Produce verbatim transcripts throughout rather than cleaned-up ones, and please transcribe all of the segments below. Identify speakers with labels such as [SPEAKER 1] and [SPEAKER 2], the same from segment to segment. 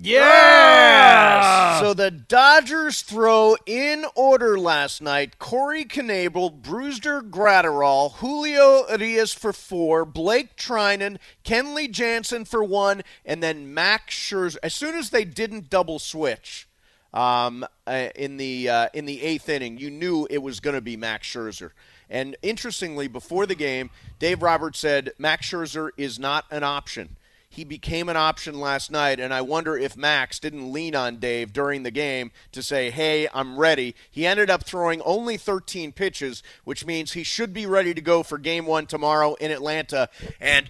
[SPEAKER 1] Yes! So the Dodgers throw in order last night. Corey Knebel, Brusdar Graterol, Julio Urias for four, Blake Trinan, Kenley Jansen for one, and then Max Scherzer. As soon as they didn't double switch um, uh, in the uh, in the eighth inning, you knew it was going to be Max Scherzer. And interestingly, before the game, Dave Roberts said Max Scherzer is not an option. He became an option last night, and I wonder if Max didn't lean on Dave during the game to say, hey, I'm ready. He ended up throwing only thirteen pitches, which means he should be ready to go for game one tomorrow in Atlanta. And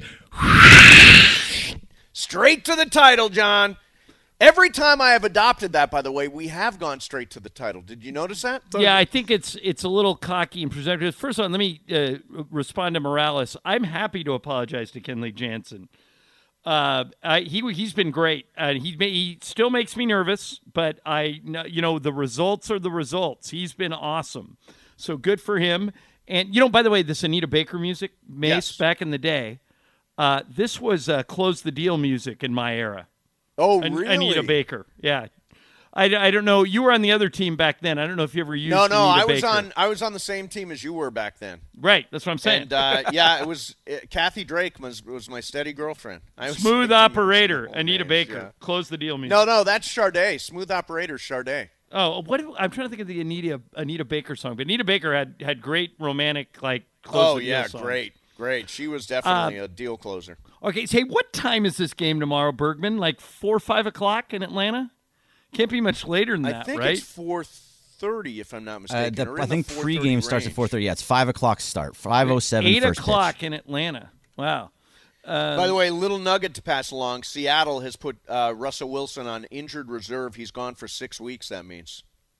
[SPEAKER 1] straight to the title, John. Every time I have adopted that, by the way, we have gone straight to the title. Did you notice that?
[SPEAKER 2] Yeah, I think it's it's a little cocky and presumptuous. First of all, let me uh, respond to Morales. I'm happy to apologize to Kenley Jansen. Uh, I, he he's been great. Uh, he he still makes me nervous, but I you know the results are the results. He's been awesome, so good for him. And you know, by the way, this Anita Baker music, Mace,
[SPEAKER 1] yes.
[SPEAKER 2] back in the day, uh, this was uh, close the deal music in my era.
[SPEAKER 1] Oh,
[SPEAKER 2] An-
[SPEAKER 1] really?
[SPEAKER 2] Anita Baker, yeah. I, I don't know. You were on the other team back then. I don't know if you ever used.
[SPEAKER 1] No, no,
[SPEAKER 2] Anita
[SPEAKER 1] I was
[SPEAKER 2] Baker.
[SPEAKER 1] on. I was on the same team as you were back then.
[SPEAKER 2] Right, that's what I'm saying.
[SPEAKER 1] And uh, yeah, it was uh, Kathy Drake was was my steady girlfriend. I was
[SPEAKER 2] Smooth operator, Anita
[SPEAKER 1] names,
[SPEAKER 2] Baker.
[SPEAKER 1] yeah.
[SPEAKER 2] Close the deal music.
[SPEAKER 1] No, no, that's Sade. Smooth operator, Sade.
[SPEAKER 2] Oh, what? I'm trying to think of the Anita Anita Baker song. But Anita Baker had, had great romantic like. Close
[SPEAKER 1] Oh
[SPEAKER 2] the deal
[SPEAKER 1] yeah,
[SPEAKER 2] songs.
[SPEAKER 1] great, great. She was definitely
[SPEAKER 2] Uh,
[SPEAKER 1] a deal closer.
[SPEAKER 2] Okay, say what time is this game tomorrow, Bergman? Like four, five o'clock in Atlanta? Can't be much later than
[SPEAKER 1] I
[SPEAKER 2] that,
[SPEAKER 1] think
[SPEAKER 2] right?
[SPEAKER 1] it's four thirty, if I'm not
[SPEAKER 3] Uh,
[SPEAKER 1] mistaken.
[SPEAKER 3] the,
[SPEAKER 1] or
[SPEAKER 3] I
[SPEAKER 1] in
[SPEAKER 3] think
[SPEAKER 1] the four thirty
[SPEAKER 3] pregame starts at
[SPEAKER 1] range.
[SPEAKER 3] four thirty. Yeah, it's five o'clock start. Five oh seven.
[SPEAKER 2] Eight
[SPEAKER 3] first
[SPEAKER 2] o'clock
[SPEAKER 3] pitch.
[SPEAKER 2] in Atlanta. Wow. Um,
[SPEAKER 1] By the way, little nugget to pass along. Seattle has put uh, Russell Wilson on injured reserve. He's gone for six weeks, that means.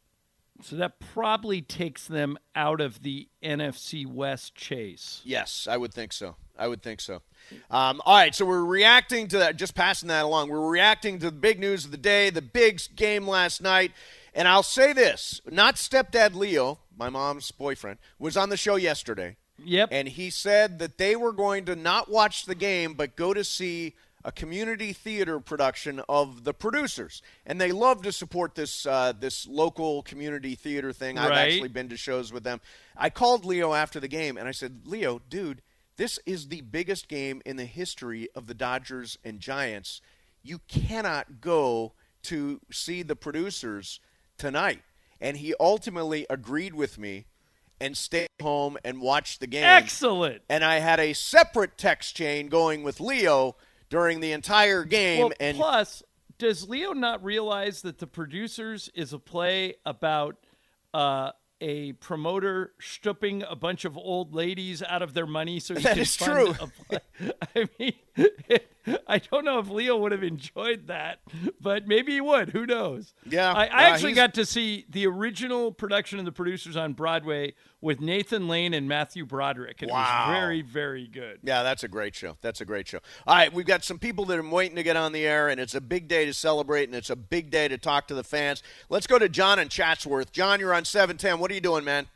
[SPEAKER 2] So that probably takes them out of the N F C West chase.
[SPEAKER 1] Yes, I would think so. I would think so. Um, all right, so we're reacting to that, just passing that along. We're reacting to the big news of the day, the big game last night. And I'll say this, not stepdad Leo, my mom's boyfriend, was on the show yesterday.
[SPEAKER 2] Yep.
[SPEAKER 1] And he said that they were going to not watch the game, but go to see a community theater production of The Producers. And they love to support this uh, this local community theater thing. I've
[SPEAKER 2] Right.
[SPEAKER 1] actually been to shows with them. I called Leo after the game, and I said, Leo, dude, this is the biggest game in the history of the Dodgers and Giants. You cannot go to see The Producers tonight. And he ultimately agreed with me and stayed home and watched the game.
[SPEAKER 2] Excellent.
[SPEAKER 1] And I had a separate text chain going with Leo during the entire game.
[SPEAKER 2] Well,
[SPEAKER 1] and
[SPEAKER 2] plus, does Leo not realize that The Producers is a play about uh, a promoter stooping a bunch of old ladies out of their money so he
[SPEAKER 1] That
[SPEAKER 2] can
[SPEAKER 1] is
[SPEAKER 2] fund
[SPEAKER 1] true.
[SPEAKER 2] a play? I mean, I don't know if Leo would have enjoyed that, but maybe he would. Who knows?
[SPEAKER 1] Yeah,
[SPEAKER 2] I, I
[SPEAKER 1] uh,
[SPEAKER 2] actually
[SPEAKER 1] he's-
[SPEAKER 2] got to see the original production of The Producers on Broadway with Nathan Lane and Matthew Broderick, and
[SPEAKER 1] Wow.
[SPEAKER 2] it was very, very good.
[SPEAKER 1] yeah, that's a great show. That's a great show. All right, we've got some people that are waiting to get on the air, and it's a big day to celebrate, and it's a big day to talk to the fans. Let's go to John in Chatsworth. John, you're on seven ten. What are you doing, man?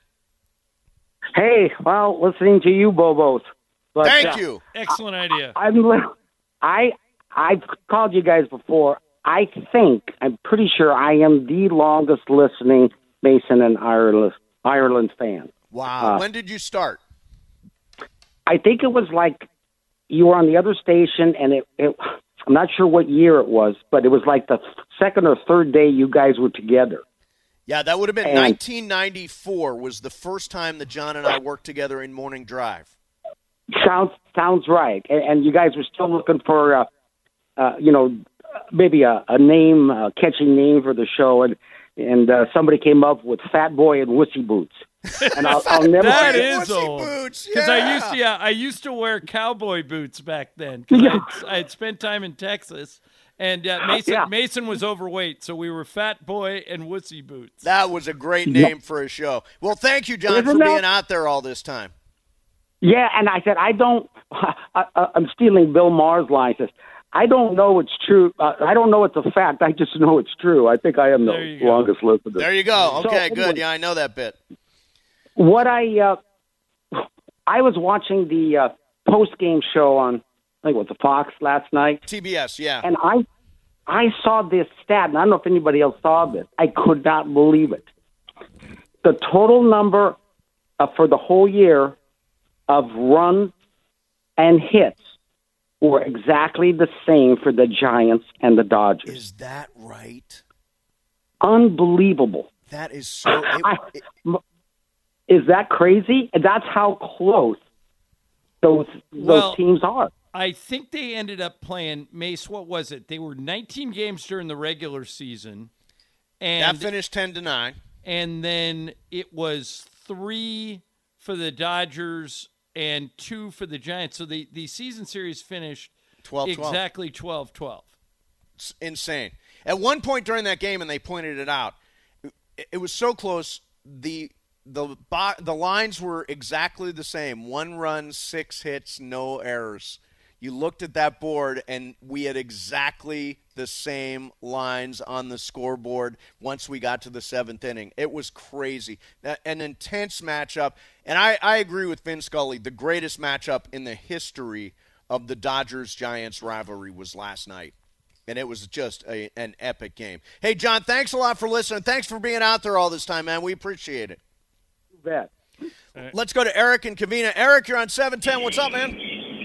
[SPEAKER 4] Hey, well, listening to you, Bobos. But,
[SPEAKER 1] Thank
[SPEAKER 4] uh,
[SPEAKER 1] you.
[SPEAKER 2] Excellent idea.
[SPEAKER 4] I'm. li- I I've called you guys before. I think I'm pretty sure I am the longest listening Mason and Ireland Ireland fan.
[SPEAKER 1] Wow.
[SPEAKER 4] Uh,
[SPEAKER 1] when did you start?
[SPEAKER 4] I think it was like you were on the other station, and it, it. I'm not sure what year it was, but it was like the second or third day you guys were together.
[SPEAKER 1] Yeah, that would have been
[SPEAKER 4] And-
[SPEAKER 1] nineteen ninety-four was the first time that John and I worked together in Morning Drive.
[SPEAKER 4] Sounds sounds right. And, and you guys were still looking for, uh, uh, you know, maybe a, a name, a catchy name for the show, and and uh, somebody came up with Fat Boy and Wussy Boots. And I'll, I'll never
[SPEAKER 2] That
[SPEAKER 4] forget-
[SPEAKER 2] is
[SPEAKER 1] Wussy
[SPEAKER 2] old.
[SPEAKER 1] boots,
[SPEAKER 2] Because I
[SPEAKER 1] yeah.
[SPEAKER 2] used to, yeah, I used to wear cowboy boots back then. 'Cause
[SPEAKER 4] Yeah.
[SPEAKER 2] I'd, I'd spent time in Texas, and uh, Mason
[SPEAKER 4] Yeah.
[SPEAKER 2] Mason was overweight, so we were Fat Boy and Wussy Boots.
[SPEAKER 1] That was a great name for a show. Well, thank you, John,
[SPEAKER 4] Isn't
[SPEAKER 1] for
[SPEAKER 4] that-
[SPEAKER 1] being out there all this time.
[SPEAKER 4] Yeah, and I said, I don't, I, I, I'm stealing Bill Maher's line. He says, I don't know it's true. Uh, I don't know it's a fact. I just know it's true. I think I am
[SPEAKER 2] There you
[SPEAKER 4] the
[SPEAKER 2] go.
[SPEAKER 4] longest listener.
[SPEAKER 1] There you go.
[SPEAKER 4] So,
[SPEAKER 1] Okay,
[SPEAKER 4] anyway,
[SPEAKER 1] good. Yeah, I know that bit.
[SPEAKER 4] What I, uh, I was watching the uh, post-game show on, I think it was the Fox last night,
[SPEAKER 1] T B S, yeah.
[SPEAKER 4] and I, I saw this stat, and I don't know if anybody else saw this. I could not believe it. The total number uh, for the whole year of runs and hits were exactly the same for the Giants and the Dodgers.
[SPEAKER 1] Is that right?
[SPEAKER 4] Unbelievable.
[SPEAKER 1] That is so. It,
[SPEAKER 4] I,
[SPEAKER 1] it,
[SPEAKER 4] is that crazy? That's how close those those
[SPEAKER 2] Well,
[SPEAKER 4] teams are.
[SPEAKER 2] I think they ended up playing, Mace, what was it? They were nineteen games during the regular season. And
[SPEAKER 1] that finished ten to nine.
[SPEAKER 2] And then it was three for the Dodgers and two for the Giants. So the, the season series finished
[SPEAKER 1] twelve twelve.
[SPEAKER 2] exactly twelve twelve.
[SPEAKER 1] It's insane. At one point during that game, and they pointed it out, it, it was so close, the the the lines were exactly the same. One run, six hits, no errors. You looked at that board, and we had exactly the same lines on the scoreboard once we got to the seventh inning. It was crazy. An intense matchup. And I, I agree with Vin Scully. The greatest matchup in the history of the Dodgers-Giants rivalry was last night. And it was just a, an epic game. Hey, John, thanks a lot for listening. Thanks for being out there all this time, man. We appreciate it.
[SPEAKER 4] You bet.
[SPEAKER 1] Let's go to Eric and Covina. Eric, you're on seven ten. What's up, man?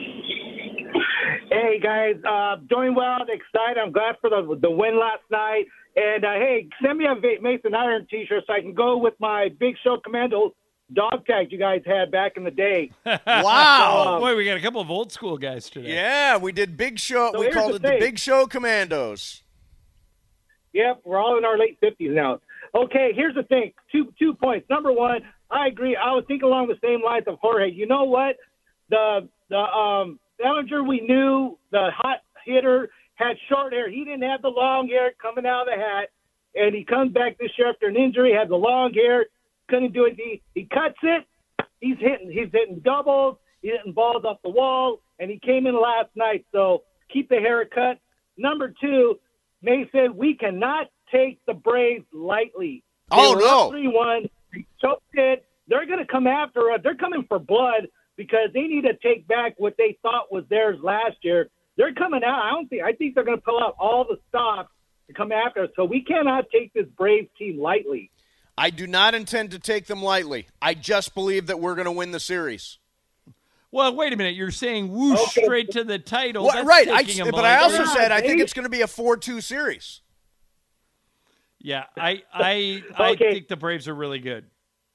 [SPEAKER 5] Hey, guys, uh, doing well, excited. I'm glad for the the win last night. And, uh, hey, send me a Mason Iron t-shirt so I can go with my Big Show Commando dog tag you guys had back in the day.
[SPEAKER 1] Wow.
[SPEAKER 5] Um,
[SPEAKER 2] Boy, we got a couple of old school guys today.
[SPEAKER 1] Yeah, we did Big Show.
[SPEAKER 5] So
[SPEAKER 1] we
[SPEAKER 5] here's
[SPEAKER 1] called
[SPEAKER 5] the
[SPEAKER 1] it the
[SPEAKER 5] thing.
[SPEAKER 1] Big Show Commandos.
[SPEAKER 5] Yep, we're all in our late fifties now. Okay, here's the thing. Two two points. Number one, I agree. I was thinking along the same lines of Jorge. You know what? The the um, Bellinger, we knew, the hot hitter, had short hair. He didn't have the long hair coming out of the hat. And he comes back this year after an injury, has the long hair, couldn't do it. He, he cuts it. He's hitting he's hitting doubles. He's hitting balls off the wall. And he came in last night. So keep the haircut. Number two, Mason, we cannot take the Braves lightly. They
[SPEAKER 1] Oh,
[SPEAKER 5] were
[SPEAKER 1] no.
[SPEAKER 5] up three one. They choked it. They're going to come after us. They're coming for blood because they need to take back what they thought was theirs last year. They're coming out. I don't think. I think they're going to pull out all the stops to come after us. So we cannot take this Braves team lightly.
[SPEAKER 1] I do not intend to take them lightly. I just believe that we're going to win the series.
[SPEAKER 2] Well, wait a minute. You're saying whoosh
[SPEAKER 5] Okay.
[SPEAKER 2] straight to the title.
[SPEAKER 1] Well,
[SPEAKER 2] That's
[SPEAKER 1] right, I,
[SPEAKER 2] taking 'em
[SPEAKER 1] but I
[SPEAKER 2] lightly.
[SPEAKER 1] also said I think
[SPEAKER 5] Yeah,
[SPEAKER 1] it's going to be a four two series.
[SPEAKER 2] Yeah, I, I, I
[SPEAKER 5] Okay.
[SPEAKER 2] think the Braves are really good.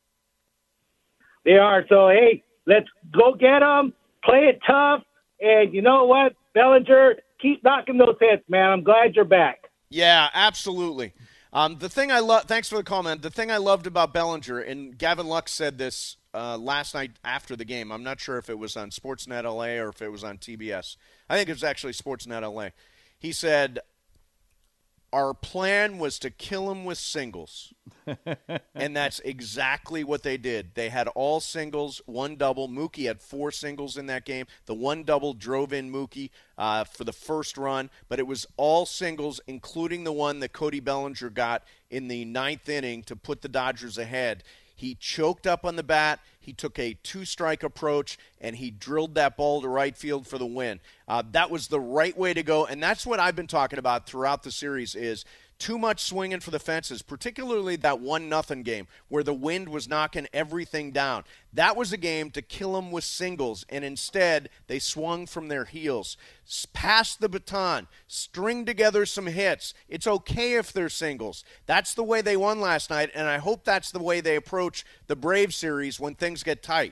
[SPEAKER 5] They are. So, hey, let's go get them, play it tough, and you know what, Bellinger, keep knocking those hits, man. I'm glad you're back.
[SPEAKER 1] Yeah, absolutely. Um, the thing I love, thanks for the comment. The thing I loved about Bellinger, and Gavin Lux said this uh, last night after the game. I'm not sure if it was on Sportsnet L A or if it was on T B S. I think it was actually Sportsnet L A. He said, our plan was to kill him with singles. And that's exactly what they did. They had all singles, one double. Mookie had four singles in that game. The one double drove in Mookie uh, for the first run, but it was all singles, including the one that Cody Bellinger got in the ninth inning to put the Dodgers ahead. He choked up on the bat. He took a two-strike approach, and he drilled that ball to right field for the win. Uh, that was the right way to go, and that's what I've been talking about throughout the series is too much swinging for the fences, particularly that one nothing game where the wind was knocking everything down. That was a game to kill them with singles, and instead they swung from their heels. Pass the baton, string together some hits. It's okay if they're singles. That's the way they won last night, and I hope that's the way they approach the Braves series when things get tight.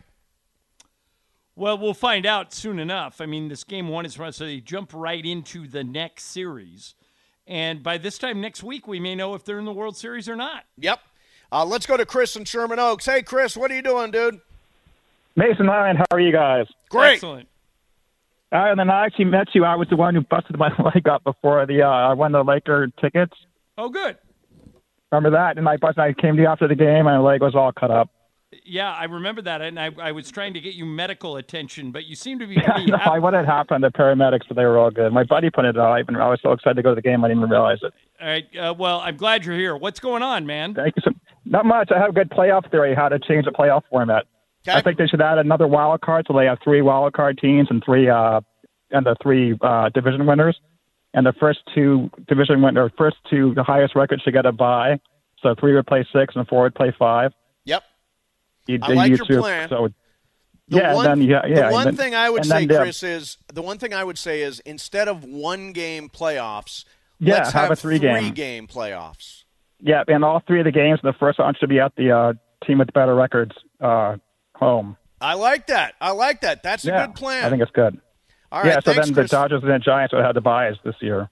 [SPEAKER 2] Well, we'll find out soon enough. I mean, this game one is run, so they jump right into the next series. And by this time next week, we may know if they're in the World Series or not.
[SPEAKER 1] Yep. Uh, let's go to Chris in Sherman Oaks. Hey, Chris, what are you doing, dude?
[SPEAKER 6] Mason Ryan, how are you guys?
[SPEAKER 1] Great.
[SPEAKER 2] Excellent.
[SPEAKER 6] Uh, and then I actually met you. I was the one who busted my leg up before the uh, I won the Laker tickets.
[SPEAKER 2] Oh, good.
[SPEAKER 6] Remember that? And I busted. I came to you after the game, and my leg was all cut up.
[SPEAKER 2] Yeah, I remember that, and I, I was trying to get you medical attention, but you seem to be
[SPEAKER 6] I
[SPEAKER 2] pretty
[SPEAKER 6] know
[SPEAKER 2] happy.
[SPEAKER 6] what had happened. The paramedics, but they were all good. My buddy put it out. Even I was so excited to go to the game, I didn't even realize it.
[SPEAKER 2] All right, uh, well, I'm glad you're here. What's going on, man?
[SPEAKER 6] Thank you. So, not much. I have a good playoff theory how to change the playoff format.
[SPEAKER 1] Okay.
[SPEAKER 6] I think they should add another wild card, so they have three wild card teams and three uh, and the three uh, division winners. and the first two division win or first two the highest records should get a bye. So three would play six and four would play five.
[SPEAKER 1] Yep.
[SPEAKER 6] You,
[SPEAKER 1] I like
[SPEAKER 6] you
[SPEAKER 1] your
[SPEAKER 6] two,
[SPEAKER 1] plan.
[SPEAKER 6] So
[SPEAKER 1] The
[SPEAKER 6] yeah,
[SPEAKER 1] one,
[SPEAKER 6] then yeah, yeah.
[SPEAKER 1] The one
[SPEAKER 6] then,
[SPEAKER 1] thing I would say,
[SPEAKER 6] then,
[SPEAKER 1] Chris, is the one thing I would say is instead of one game playoffs,
[SPEAKER 6] yeah,
[SPEAKER 1] let's
[SPEAKER 6] have,
[SPEAKER 1] have
[SPEAKER 6] a three game.
[SPEAKER 1] three game playoffs.
[SPEAKER 6] Yeah, and all three of the games, the first one should be at the uh, team with better records uh, home.
[SPEAKER 1] I like that. I like that. That's
[SPEAKER 6] yeah,
[SPEAKER 1] a good plan.
[SPEAKER 6] I think it's good.
[SPEAKER 1] All right,
[SPEAKER 6] yeah, so
[SPEAKER 1] thanks,
[SPEAKER 6] then
[SPEAKER 1] Chris.
[SPEAKER 6] the Dodgers and the Giants would have the buys this year.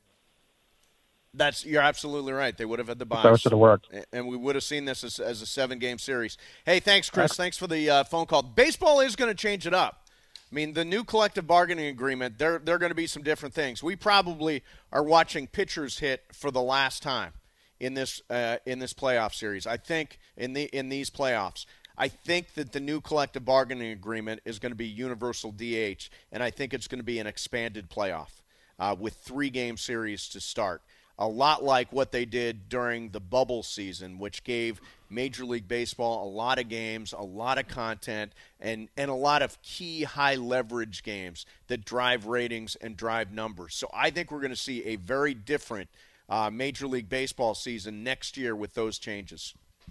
[SPEAKER 1] That's you're absolutely right. They would have had the buys.
[SPEAKER 6] So it should have worked.
[SPEAKER 1] And we would have seen this as, as a seven-game series. Hey, thanks, Chris. That's... Thanks for the uh, phone call. Baseball is going to change it up. I mean, the new collective bargaining agreement, there, there are going to be some different things. We probably are watching pitchers hit for the last time in this uh, in this playoff series. I think in the in these playoffs. I think that the new collective bargaining agreement is going to be universal D H, and I think it's going to be an expanded playoff uh, with three-game series to start. A lot like what they did during the bubble season, which gave Major League Baseball a lot of games, a lot of content, and, and a lot of key high-leverage games that drive ratings and drive numbers. So I think we're going to see a very different uh, Major League Baseball season next year with those changes.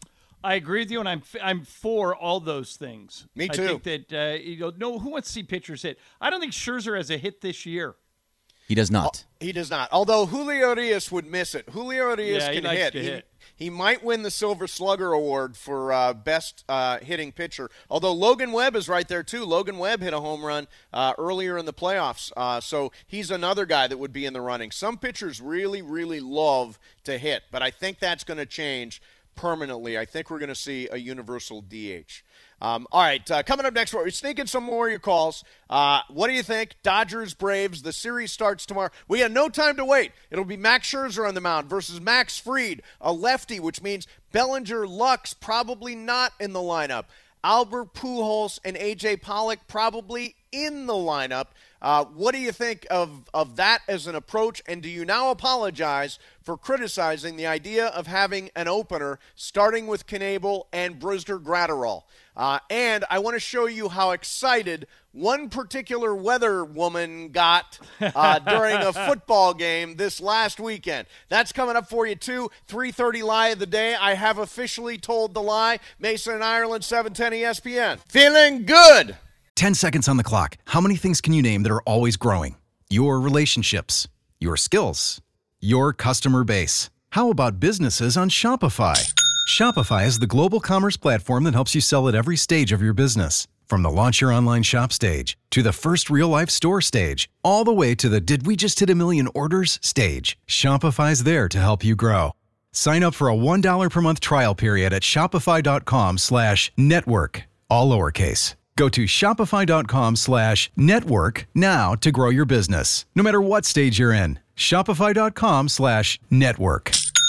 [SPEAKER 2] I agree with you, and I'm I'm for all those things.
[SPEAKER 1] Me too.
[SPEAKER 2] I think that uh, you know, no, who wants to see pitchers hit? I don't think Scherzer has a hit this year.
[SPEAKER 3] He does not.
[SPEAKER 1] He does not. Although Julio Urias would miss it. Julio Urias
[SPEAKER 2] Yeah, he
[SPEAKER 1] can
[SPEAKER 2] likes
[SPEAKER 1] hit.
[SPEAKER 2] to
[SPEAKER 1] He,
[SPEAKER 2] hit.
[SPEAKER 1] he might win the Silver Slugger Award for uh, best uh, hitting pitcher. Although Logan Webb is right there too. Logan Webb hit a home run uh, earlier in the playoffs, uh, so he's another guy that would be in the running. Some pitchers really, really love to hit, but I think that's going to change permanently. I think we're going to see a universal D H. Um, all right, uh, coming up next, we're sneaking some more of your calls. Uh, what do you think? Dodgers, Braves, the series starts tomorrow. We have no time to wait. It'll be Max Scherzer on the mound versus Max Fried, a lefty, which means Bellinger, Lux probably not in the lineup. Albert Pujols and A J Pollock probably in the lineup. Uh, what do you think of, of that as an approach, and do you now apologize for criticizing the idea of having an opener starting with Knebel and Brusdar Graterol? Uh, and I want to show you how excited one particular weather woman got uh, during a football game this last weekend. That's coming up for you, too. three thirty Lie of the Day. I have officially told the lie. Mason and Ireland, seven ten E S P N. Feeling good.
[SPEAKER 7] ten seconds on the clock. How many things can you name that are always growing? Your relationships, your skills, your customer base. How about businesses on Shopify? Shopify is the global commerce platform that helps you sell at every stage of your business. From the launch your online shop stage to the first real-life store stage, all the way to the did we just hit a million orders stage. Shopify's there to help you grow. Sign up for a one dollar per month trial period at shopify.com slash network, all lowercase. Go to shopify.com slash network now to grow your business, no matter what stage you're in. Shopify.com slash network.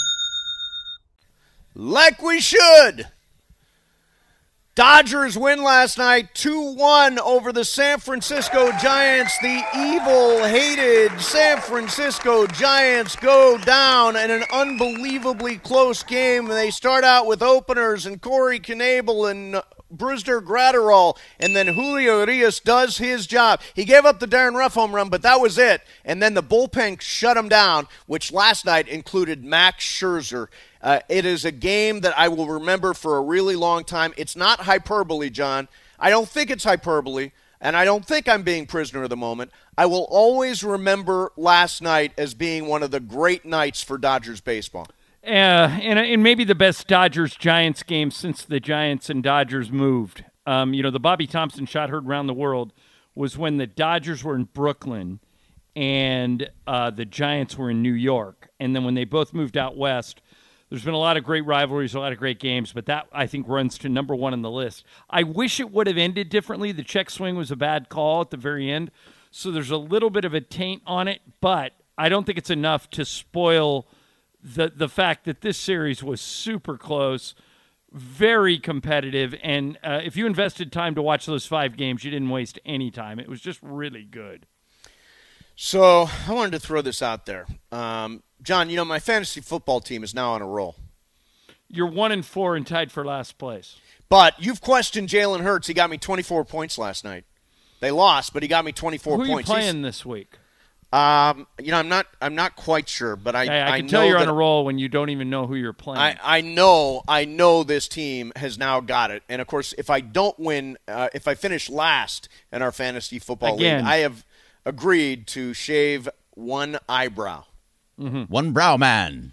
[SPEAKER 1] Like we should. Dodgers win last night two one over the San Francisco Giants. The evil-hated San Francisco Giants go down in an unbelievably close game. They start out with openers and Corey Knebel and Brusdar Graterol, and then Julio Urias does his job. He gave up the Darren Ruff home run, but that was it. And then the bullpen shut him down, which last night included Max Scherzer. Uh, it is a game that I will remember for a really long time. It's not hyperbole, John. I don't think it's hyperbole, and I don't think I'm being prisoner of the moment. I will always remember last night as being one of the great nights for Dodgers baseball.
[SPEAKER 2] Uh, and, and maybe the best Dodgers-Giants game since the Giants and Dodgers moved. Um, you know, the Bobby Thompson shot heard around the world was when the Dodgers were in Brooklyn and uh, the Giants were in New York. And then when they both moved out west, there's been a lot of great rivalries, a lot of great games, but that, I think, runs to number one on the list. I wish it would have ended differently. The check swing was a bad call at the very end, so there's a little bit of a taint on it, but I don't think it's enough to spoil the the fact that this series was super close, very competitive, and uh, if you invested time to watch those five games, you didn't waste any time. It was just really good.
[SPEAKER 1] So I wanted to throw this out there. Um, John, you know, my fantasy football team is now on a roll.
[SPEAKER 2] You're one and four and tied for last place.
[SPEAKER 1] But you've questioned Jalen Hurts. He got me twenty-four points last night. They lost, but he got me twenty-four
[SPEAKER 2] Who
[SPEAKER 1] points.
[SPEAKER 2] Who are you playing
[SPEAKER 1] He's,
[SPEAKER 2] this week?
[SPEAKER 1] Um, you know, I'm not. I'm not quite sure, but I.
[SPEAKER 2] I, I
[SPEAKER 1] I
[SPEAKER 2] can
[SPEAKER 1] know
[SPEAKER 2] tell you're
[SPEAKER 1] that
[SPEAKER 2] on a roll when you don't even know who you're playing.
[SPEAKER 1] I, I know. I know this team has now got it. And of course, if I don't win, uh, if I finish last in our fantasy football
[SPEAKER 2] Again.
[SPEAKER 1] league, I have agreed to shave one eyebrow.
[SPEAKER 2] Mm-hmm.
[SPEAKER 3] One brow man.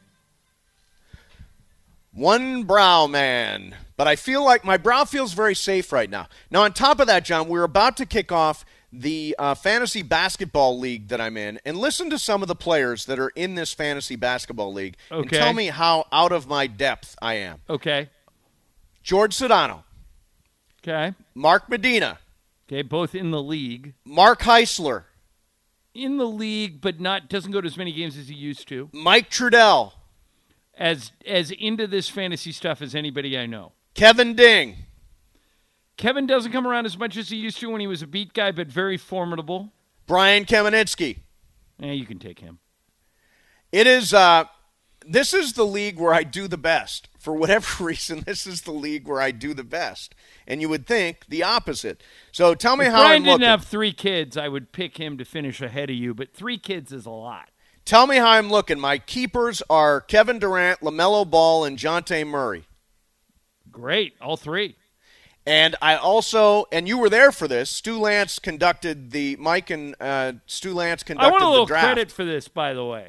[SPEAKER 1] One brow man. But I feel like my brow feels very safe right now. Now, on top of that, John, we're about to kick off the uh, fantasy basketball league that I'm in, and listen to some of the players that are in this fantasy basketball league, and
[SPEAKER 2] Okay.
[SPEAKER 1] tell me how out of my depth I am.
[SPEAKER 2] Okay.
[SPEAKER 1] George Sedano,
[SPEAKER 2] Okay.
[SPEAKER 1] Mark Medina,
[SPEAKER 2] Okay. Both in the league.
[SPEAKER 1] Mark Heisler,
[SPEAKER 2] In the league, but not doesn't go to as many games as he used to.
[SPEAKER 1] Mike Trudell,
[SPEAKER 2] As as into this fantasy stuff as anybody I know.
[SPEAKER 1] Kevin Ding,
[SPEAKER 2] Kevin doesn't come around as much as he used to when he was a beat guy, but very formidable.
[SPEAKER 1] Brian Kamenetsky.
[SPEAKER 2] Yeah, you can take him.
[SPEAKER 1] It is. Uh, this is the league where I do the best. For whatever reason, this is the league where I do the best. And you would think the opposite. So tell me
[SPEAKER 2] If
[SPEAKER 1] how
[SPEAKER 2] Brian
[SPEAKER 1] I'm
[SPEAKER 2] didn't
[SPEAKER 1] looking.
[SPEAKER 2] have three kids, I would pick him to finish ahead of you, but three kids is a lot.
[SPEAKER 1] Tell me how I'm looking. My keepers are Kevin Durant, LaMelo Ball, and Jonte Murray.
[SPEAKER 2] Great, all three.
[SPEAKER 1] And I also, and you were there for this, Stu Lance conducted the, Mike and uh, Stu Lance
[SPEAKER 2] I
[SPEAKER 1] conducted
[SPEAKER 2] want a little
[SPEAKER 1] the draft.
[SPEAKER 2] credit for this, by the way.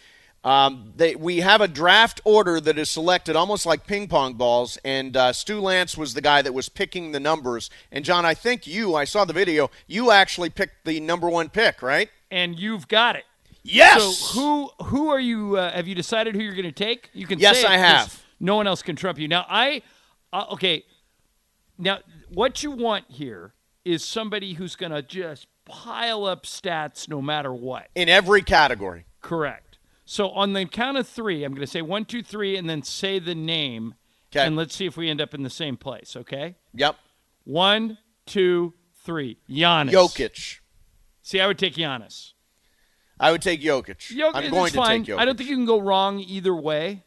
[SPEAKER 1] Um, they, we have a draft order that is selected almost like ping pong balls, and uh, Stu Lance was the guy that was picking the numbers. And, John, I think you, I saw the video, you actually picked the number one pick, right?
[SPEAKER 2] And you've got it.
[SPEAKER 1] Yes!
[SPEAKER 2] So who who are you? Uh, have you decided who you're going to take? You can.
[SPEAKER 1] Yes,
[SPEAKER 2] say it
[SPEAKER 1] I
[SPEAKER 2] 'cause
[SPEAKER 1] have.
[SPEAKER 2] No one else can trump you. Now I, uh, okay. Now what you want here is somebody who's going to just pile up stats no matter what.
[SPEAKER 1] In every category.
[SPEAKER 2] Correct. So on the count of three, I'm going to say one, two, three, and then say the name.
[SPEAKER 1] 'Kay.
[SPEAKER 2] And let's see if we end up in the same place. Okay.
[SPEAKER 1] Yep.
[SPEAKER 2] One, two, three. Giannis.
[SPEAKER 1] Jokic.
[SPEAKER 2] See, I would take Giannis.
[SPEAKER 1] I would take Jokic.
[SPEAKER 2] Jokic
[SPEAKER 1] I'm going
[SPEAKER 2] is
[SPEAKER 1] to
[SPEAKER 2] fine.
[SPEAKER 1] take Jokic.
[SPEAKER 2] I don't think you can go wrong either way.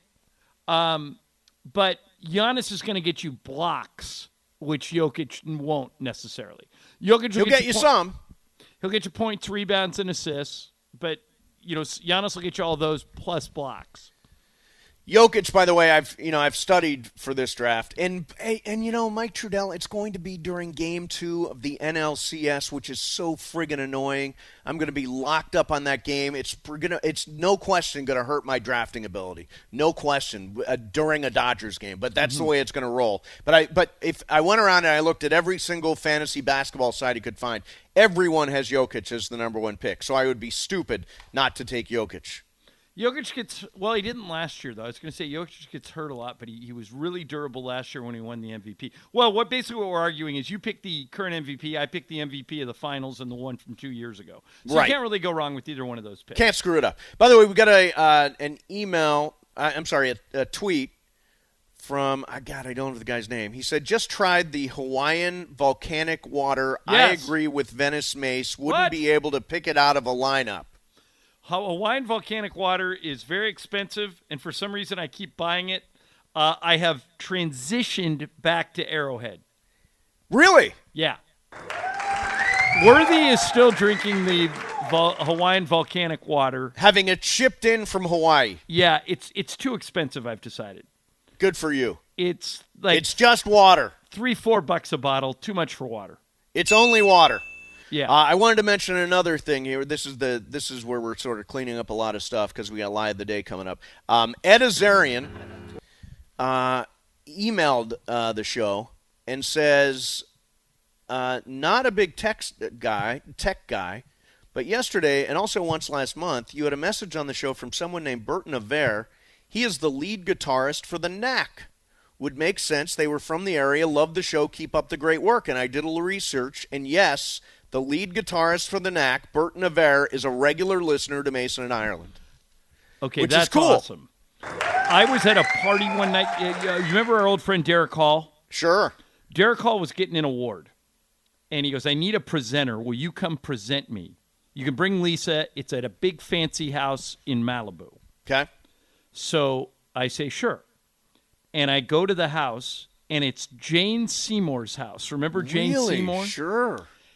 [SPEAKER 2] Um, but Giannis is going to get you blocks, which Jokic won't necessarily. Jokic will
[SPEAKER 1] He'll get you
[SPEAKER 2] po-
[SPEAKER 1] some.
[SPEAKER 2] He'll get you points, rebounds, and assists. But you know, Giannis will get you all those plus blocks.
[SPEAKER 1] Jokic, by the way, I've you know I've studied for this draft, and and you know Mike Trudell, it's going to be during Game Two of the N L C S, which is so friggin' annoying. I'm going to be locked up on that game. It's gonna, it's no question going to hurt my drafting ability, no question uh, during a Dodgers game. But that's mm-hmm. the way it's going to roll. But I but if I went around and I looked at every single fantasy basketball site you could find, everyone has Jokic as the number one pick. So I would be stupid not to take Jokic.
[SPEAKER 2] Jokic gets, well, he didn't last year, though. I was going to say Jokic gets hurt a lot, but he, he was really durable last year when he won the M V P. Well, what basically what we're arguing is you picked the current M V P, I picked the M V P of the finals and the one from two years ago. So
[SPEAKER 1] right.
[SPEAKER 2] you can't really go wrong with either one of those picks.
[SPEAKER 1] Can't screw it up. By the way, we got a uh, an email, uh, I'm sorry, a, a tweet from, oh God, I don't know the guy's name. He said, just tried the Hawaiian volcanic water.
[SPEAKER 2] Yes.
[SPEAKER 1] I agree with Venice Mace. Wouldn't
[SPEAKER 2] What?
[SPEAKER 1] be able to pick it out of a lineup.
[SPEAKER 2] Hawaiian volcanic water is very expensive, and for some reason I keep buying it. Uh, I have transitioned back to Arrowhead.
[SPEAKER 1] Really?
[SPEAKER 2] Yeah. Worthy is still drinking the vol- Hawaiian volcanic water.
[SPEAKER 1] Having it shipped in from Hawaii.
[SPEAKER 2] Yeah, it's it's too expensive, I've decided.
[SPEAKER 1] Good for you.
[SPEAKER 2] It's like
[SPEAKER 1] It's just water.
[SPEAKER 2] three, four bucks a bottle. Too much for water.
[SPEAKER 1] It's only water.
[SPEAKER 2] Yeah.
[SPEAKER 1] Uh, I wanted to mention another thing here. This is the this is where we're sort of cleaning up a lot of stuff because we got Lie of the Day coming up. Um, Ed Azarian uh, emailed uh, the show and says, uh, not a big tech guy, tech guy, but yesterday and also once last month, you had a message on the show from someone named Burton Aver. He is the lead guitarist for the Knack. Would make sense. They were from the area, loved the show, keep up the great work. And I did a little research, and yes, the lead guitarist for the Knack, Burton Aver, is a regular listener to Mason and Ireland.
[SPEAKER 2] Okay,
[SPEAKER 1] which
[SPEAKER 2] that's
[SPEAKER 1] is cool.
[SPEAKER 2] awesome. I was at a party one night. You remember our old friend Derek Hall?
[SPEAKER 1] Sure.
[SPEAKER 2] Derek Hall was getting an award, and he goes, I need a presenter. Will you come present me? You can bring Lisa. It's at a big fancy house in Malibu.
[SPEAKER 1] Okay.
[SPEAKER 2] So I say, sure. And I go to the house, and it's Jane Seymour's house. Remember Jane
[SPEAKER 1] really?
[SPEAKER 2] Seymour?
[SPEAKER 1] Sure.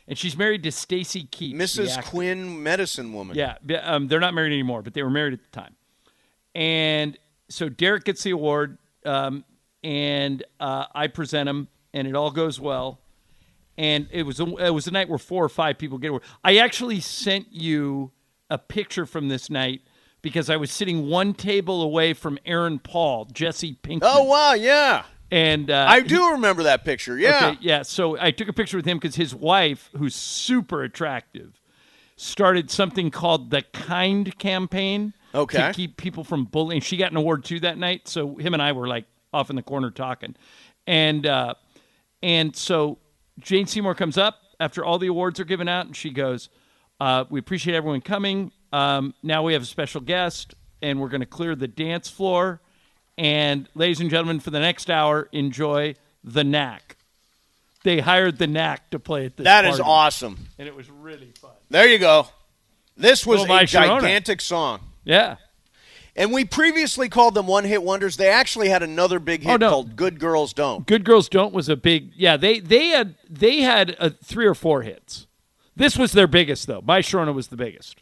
[SPEAKER 2] and she's married to Stacy Keach,
[SPEAKER 1] Missus Quinn, medicine woman.
[SPEAKER 2] Yeah, um, they're not married anymore, but they were married at the time. And so Derek gets the award, um, and uh, I present him, and it all goes well. And it was a, it was a night where four or five people get award. I actually sent you a picture from this night because I was sitting one table away from Aaron Paul, Jesse Pinkman.
[SPEAKER 1] Oh, wow, yeah.
[SPEAKER 2] And uh,
[SPEAKER 1] I do he, remember that picture, yeah.
[SPEAKER 2] Okay, yeah, so I took a picture with him because his wife, who's super attractive, started something called the Kind Campaign
[SPEAKER 1] okay.
[SPEAKER 2] to keep people from bullying. She got an award, too, that night, so him and I were, like, off in the corner talking. And uh, and so Jane Seymour comes up after all the awards are given out, and she goes, uh, we appreciate everyone coming. Um, now we have a special guest, and we're going to clear the dance floor. And, ladies and gentlemen, for the next hour, enjoy The Knack. They hired The Knack to play at this
[SPEAKER 1] That
[SPEAKER 2] party.
[SPEAKER 1] is awesome.
[SPEAKER 2] And it was really fun.
[SPEAKER 1] There you go. This was
[SPEAKER 2] Well,
[SPEAKER 1] a
[SPEAKER 2] Sharona.
[SPEAKER 1] gigantic song.
[SPEAKER 2] Yeah.
[SPEAKER 1] And we previously called them one-hit wonders. They actually had another big hit
[SPEAKER 2] Oh, no.
[SPEAKER 1] called Good Girls Don't.
[SPEAKER 2] Good Girls Don't was a big, yeah, they they had they had uh, three or four hits. This was their biggest, though. My Sharona was the biggest.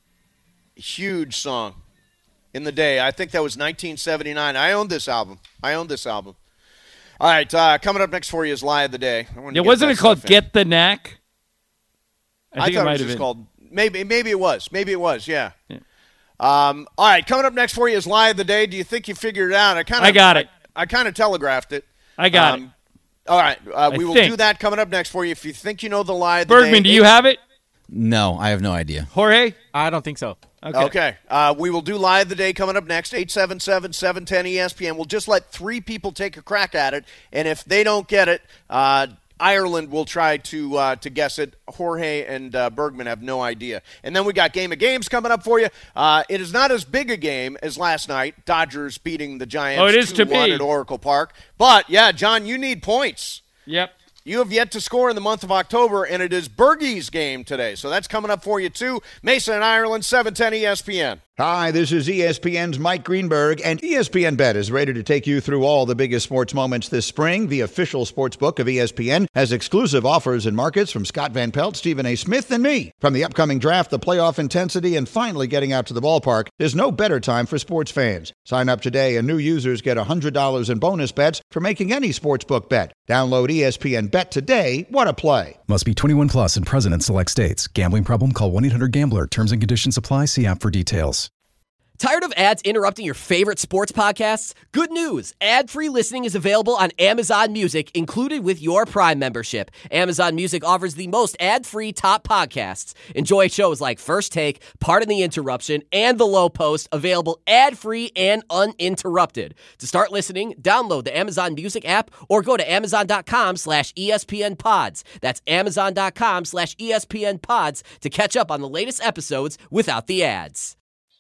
[SPEAKER 1] Huge song in the day. I think that was nineteen seventy-nine. I owned this album. I owned this album. All right, uh, coming up next for you is Lie of the Day.
[SPEAKER 2] Yeah, wasn't it called Get the Knack?
[SPEAKER 1] I, I
[SPEAKER 2] think
[SPEAKER 1] thought
[SPEAKER 2] it, might
[SPEAKER 1] it was
[SPEAKER 2] have
[SPEAKER 1] just
[SPEAKER 2] been.
[SPEAKER 1] called, maybe, maybe it was. Maybe it was, yeah.
[SPEAKER 2] yeah.
[SPEAKER 1] Um, all right, coming up next for you is Lie of the Day. Do you think you figured it out? I kind of
[SPEAKER 2] I got it.
[SPEAKER 1] I, I kind of telegraphed it.
[SPEAKER 2] I got
[SPEAKER 1] um,
[SPEAKER 2] it.
[SPEAKER 1] All right, uh, we
[SPEAKER 2] I
[SPEAKER 1] will
[SPEAKER 2] think.
[SPEAKER 1] do that coming up next for you. If you think you know the Lie of the
[SPEAKER 2] Bergman,
[SPEAKER 1] Day.
[SPEAKER 2] do you have it?
[SPEAKER 3] No, I have no idea.
[SPEAKER 2] Jorge?
[SPEAKER 8] I don't think so.
[SPEAKER 2] Okay.
[SPEAKER 1] Okay. Uh, we will do Lie of the Day coming up next, eight seven seven, seven one zero, E S P N. We'll just let three people take a crack at it, and if they don't get it, uh, Ireland will try to uh, to guess it. Jorge and uh, Bergman have no idea. And then we got Game of Games coming up for you. Uh, it is not as big a game as last night, Dodgers beating the Giants
[SPEAKER 2] Oh, it is to
[SPEAKER 1] two one
[SPEAKER 2] be.
[SPEAKER 1] at Oracle Park. But, yeah, John, you need points.
[SPEAKER 2] Yep.
[SPEAKER 1] You have yet to score in the month of October, and it is Bergie's game today. So that's coming up for you, too. Mason and Ireland, seven ten E S P N.
[SPEAKER 9] Hi, this is E S P N's Mike Greenberg, and E S P N Bet is ready to take you through all the biggest sports moments this spring. The official sports book of E S P N has exclusive offers and markets from Scott Van Pelt, Stephen A. Smith, and me. From the upcoming draft, the playoff intensity, and finally getting out to the ballpark, there's no better time for sports fans. Sign up today, and new users get one hundred dollars in bonus bets for making any sportsbook bet. Download E S P N Bet today. What a play.
[SPEAKER 7] Must be twenty-one plus and present in select states. Gambling problem? Call one eight hundred gambler. Terms and conditions apply. See app for details.
[SPEAKER 10] Tired of ads interrupting your favorite sports podcasts? Good news! Ad-free listening is available on Amazon Music, included with your Prime membership. Amazon Music offers the most ad-free top podcasts. Enjoy shows like First Take, Pardon the Interruption, and The Low Post, available ad-free and uninterrupted. To start listening, download the Amazon Music app or go to amazon.com slash ESPN pods. That's amazon.com slash ESPN pods to catch up on the latest episodes without the ads.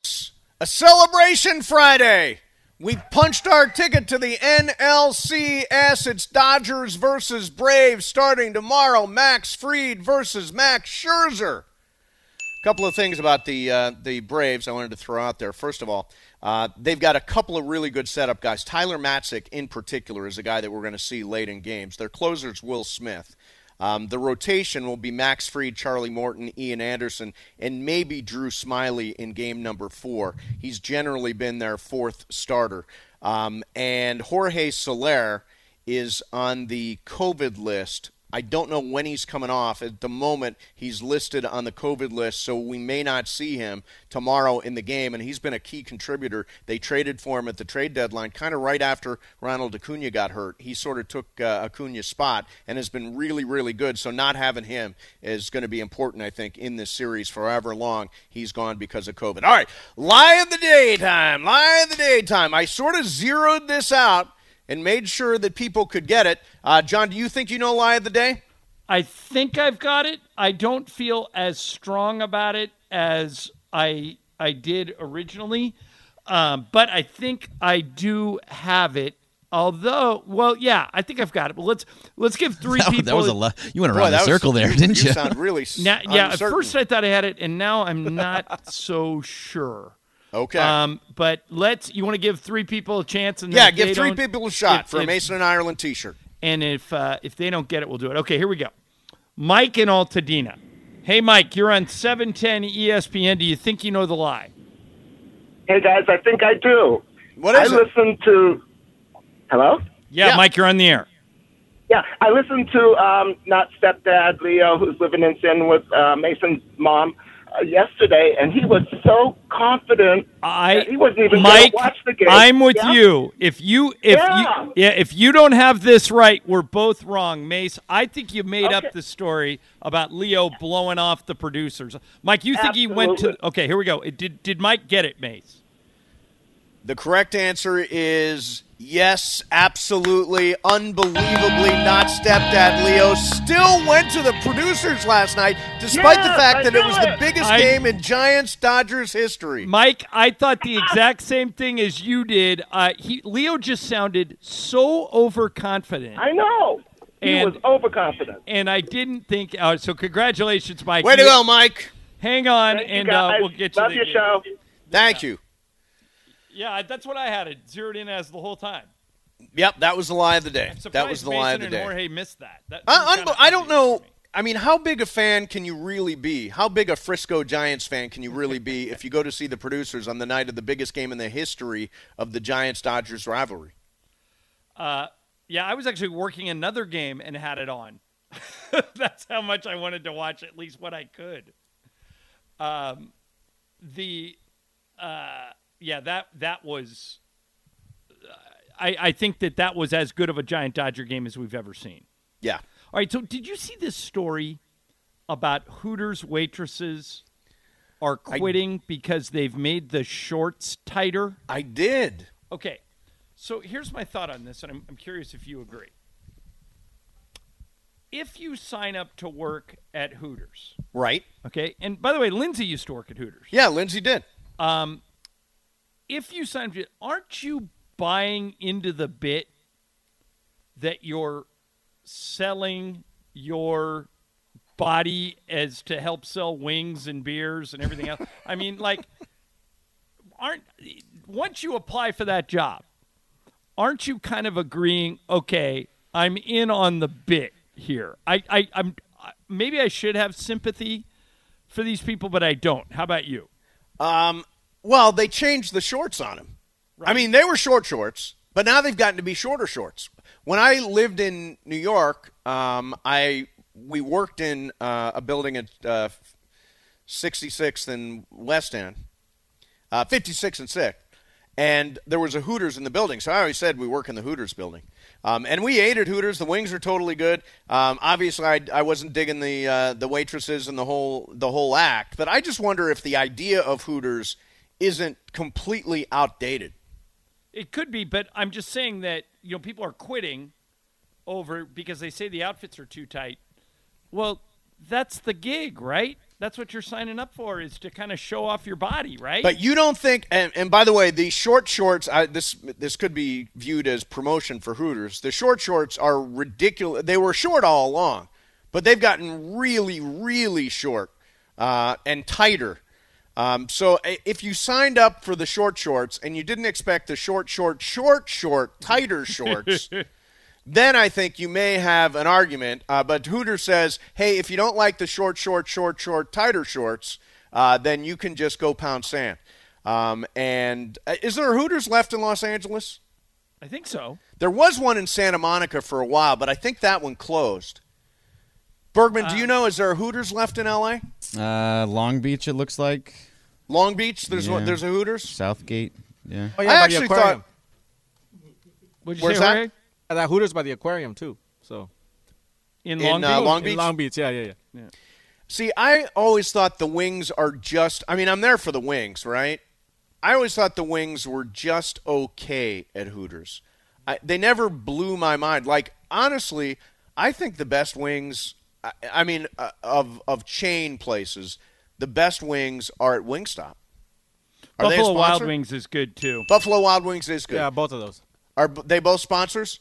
[SPEAKER 1] A celebration Friday. We punched our ticket to the N L C S. It's Dodgers versus Braves starting tomorrow. Max Fried versus Max Scherzer. A couple of things about the uh, the Braves I wanted to throw out there. First of all, uh, they've got a couple of really good setup guys. Tyler Matzik, in particular, is a guy that we're going to see late in games. Their closer's Will Smith. Um, the rotation will be Max Fried, Charlie Morton, Ian Anderson, and maybe Drew Smiley in game number four. He's generally been their fourth starter. Um, and Jorge Soler is on the COVID list. I don't know when he's coming off. At the moment, he's listed on the COVID list, so we may not see him tomorrow in the game, and he's been a key contributor. They traded for him at the trade deadline kind of right after Ronald Acuna got hurt. He sort of took uh, Acuna's spot and has been really, really good, so not having him is going to be important, I think, in this series for however long he's gone because of COVID. All right, Lie of the Day time, Lie of the Day time. I sort of zeroed this out and made sure that people could get it. Uh, John, do you think you know Lie of the Day?
[SPEAKER 2] I think I've got it. I don't feel as strong about it as I I did originally, um, but I think I do have it. Although, well, yeah, I think I've got it. But let's let's give three
[SPEAKER 3] that,
[SPEAKER 2] people.
[SPEAKER 3] That was a lot. You went around
[SPEAKER 1] Boy,
[SPEAKER 3] the
[SPEAKER 1] was,
[SPEAKER 3] circle there,
[SPEAKER 1] you,
[SPEAKER 3] didn't you?
[SPEAKER 1] You sound really
[SPEAKER 2] now, yeah. At
[SPEAKER 1] uncertain.
[SPEAKER 2] first, I thought I had it, and now I'm not so sure.
[SPEAKER 1] Okay.
[SPEAKER 2] Um, but let's. You want to give three people a chance, and
[SPEAKER 1] yeah,
[SPEAKER 2] if
[SPEAKER 1] give
[SPEAKER 2] they
[SPEAKER 1] three
[SPEAKER 2] don't-
[SPEAKER 1] people a shot
[SPEAKER 2] if-
[SPEAKER 1] for a
[SPEAKER 2] if-
[SPEAKER 1] Mason and Ireland T-shirt.
[SPEAKER 2] And if uh, if they don't get it, we'll do it. Okay, here we go. Mike in Altadena. Hey, Mike, you're on seven ten E S P N. Do you think you know the lie?
[SPEAKER 8] Hey, guys, I think I do.
[SPEAKER 1] What is
[SPEAKER 8] I
[SPEAKER 1] it?
[SPEAKER 8] listened to... Hello?
[SPEAKER 2] Yeah,
[SPEAKER 1] Yeah.
[SPEAKER 2] Mike, you're on the air.
[SPEAKER 8] Yeah, I listened to um, not stepdad Leo, who's living in sin with uh, Mason's mom, uh, yesterday, and he was so confident
[SPEAKER 2] I,
[SPEAKER 8] that he wasn't even going
[SPEAKER 2] Mike,
[SPEAKER 8] to watch the game.
[SPEAKER 2] I'm with
[SPEAKER 8] Yeah?
[SPEAKER 2] you. If you, if
[SPEAKER 8] Yeah.
[SPEAKER 2] you, yeah, if you don't have this right, we're both wrong, Mace. I think you made
[SPEAKER 8] Okay.
[SPEAKER 2] up the story about Leo blowing off the producers. Mike, you think he went to?
[SPEAKER 8] Absolutely.
[SPEAKER 2] Okay, here we go. Did did Mike get it, Mace?
[SPEAKER 1] The correct answer is yes, absolutely, unbelievably not stepdad Leo. Still went to the producers last night, despite the
[SPEAKER 8] Yes,
[SPEAKER 1] fact
[SPEAKER 8] I
[SPEAKER 1] that it
[SPEAKER 8] knew
[SPEAKER 1] was the
[SPEAKER 8] it.
[SPEAKER 1] biggest
[SPEAKER 2] I-
[SPEAKER 1] game in Giants-Dodgers history.
[SPEAKER 2] Mike, I thought the exact same thing as you did. Uh, he Leo just sounded so overconfident.
[SPEAKER 8] I know. He
[SPEAKER 2] And-
[SPEAKER 8] was overconfident.
[SPEAKER 2] And I didn't think. Uh, so congratulations, Mike.
[SPEAKER 1] Way to
[SPEAKER 2] You-
[SPEAKER 1] go, Mike.
[SPEAKER 2] Hang on,
[SPEAKER 8] Thank you,
[SPEAKER 2] and uh,
[SPEAKER 8] guys.
[SPEAKER 2] we'll get you.
[SPEAKER 8] Love
[SPEAKER 2] the
[SPEAKER 8] your
[SPEAKER 2] game.
[SPEAKER 8] show.
[SPEAKER 1] Thank you.
[SPEAKER 2] Yeah, that's what I had it zeroed in as the whole time.
[SPEAKER 1] Yep, that was the lie of the day.
[SPEAKER 2] I'm surprised
[SPEAKER 1] That was the
[SPEAKER 2] Mason
[SPEAKER 1] lie of the
[SPEAKER 2] and
[SPEAKER 1] day.
[SPEAKER 2] Jorge missed that. that
[SPEAKER 1] Uh,
[SPEAKER 2] seems
[SPEAKER 1] unbe-
[SPEAKER 2] kinda
[SPEAKER 1] I don't
[SPEAKER 2] obvious
[SPEAKER 1] know.
[SPEAKER 2] to me.
[SPEAKER 1] I mean, how big a fan can you really be? How big a Frisco Giants fan can you really be if you go to see the producers on the night of the biggest game in the history of the Giants-Dodgers rivalry?
[SPEAKER 2] Uh, yeah, I was actually working another game and had it on. That's how much I wanted to watch at least what I could. Um, the uh, yeah, that that was. Uh, I I think that that was as good of a Giant Dodger game as we've ever seen.
[SPEAKER 1] Yeah.
[SPEAKER 2] All right, so did you see this story about Hooters waitresses are quitting because they've made the shorts tighter?
[SPEAKER 1] I did.
[SPEAKER 2] Okay, so here's my thought on this, and I'm, I'm curious if you agree. If you sign up to work at Hooters,
[SPEAKER 1] Right.
[SPEAKER 2] okay, and by the way, Lindsay used to work at Hooters.
[SPEAKER 1] Yeah, Lindsay did.
[SPEAKER 2] Um, if you sign up, to- aren't you buying into the bit that you're selling your body as to help sell wings and beers and everything else? I mean, like, aren't once you apply for that job, aren't you kind of agreeing? Okay, I'm in on the bit here. I, I, I'm I- maybe I should have sympathy for these people, but I don't. How about you?
[SPEAKER 1] Um, well, they changed the shorts on him. I mean, they were short shorts, but now they've gotten to be shorter shorts. When I lived in New York, um, I we worked in uh, a building at uh, sixty-sixth and West End, uh, fifty-sixth and sixth, and there was a Hooters in the building. So I always said we work in the Hooters building. Um, and we ate at Hooters. The wings are totally good. Um, obviously, I, I wasn't digging the uh, the waitresses and the whole the whole act, but I just wonder if the idea of Hooters isn't completely outdated.
[SPEAKER 2] It could be, but I'm just saying that, you know, people are quitting over because they say the outfits are too tight. Well, that's the gig, right? That's what you're signing up for, is to kind of show off your body, right?
[SPEAKER 1] But you don't think, and, and by the way, the short shorts, I, this this could be viewed as promotion for Hooters. The short shorts are ridiculous. They were short all along, but they've gotten really, really short uh, and tighter. Um, so if you signed up for the short shorts and you didn't expect the short, short, short, short, tighter shorts, then I think you may have an argument. Uh, but Hooters says, hey, if you don't like the short, short, short, short, tighter shorts, uh, then you can just go pound sand. Um, and uh, is there a Hooters left in Los Angeles?
[SPEAKER 2] I think so.
[SPEAKER 1] There was one in Santa Monica for a while, but I think that one closed. Bergman, do you know, is there a Hooters left in L A?
[SPEAKER 3] Uh, Long Beach, it looks like.
[SPEAKER 1] Long Beach, there's
[SPEAKER 3] Yeah.
[SPEAKER 1] one, there's a Hooters?
[SPEAKER 3] Southgate, yeah.
[SPEAKER 11] Oh, yeah,
[SPEAKER 1] I
[SPEAKER 11] by
[SPEAKER 1] actually
[SPEAKER 11] the aquarium.
[SPEAKER 1] thought.
[SPEAKER 2] What'd you
[SPEAKER 1] Where's
[SPEAKER 2] say,
[SPEAKER 1] that?
[SPEAKER 2] Jorge?
[SPEAKER 11] Uh, that Hooters by the aquarium, too. So
[SPEAKER 2] In
[SPEAKER 1] In,
[SPEAKER 2] Long Beach?
[SPEAKER 1] uh, Long
[SPEAKER 11] In
[SPEAKER 1] Beach?
[SPEAKER 11] Long Beach, yeah, yeah, yeah.
[SPEAKER 1] See, I always thought the wings are just, I mean, I'm there for the wings, right? I always thought the wings were just okay at Hooters. I, they never blew my mind. Like, honestly, I think the best wings, I, I mean, uh, of of chain places, the best wings are at Wingstop. Are they a
[SPEAKER 2] Buffalo Wild
[SPEAKER 1] sponsor?
[SPEAKER 2] Wings is good, too.
[SPEAKER 1] Buffalo Wild Wings is good.
[SPEAKER 11] Yeah, both of those.
[SPEAKER 1] Are b- they both sponsors?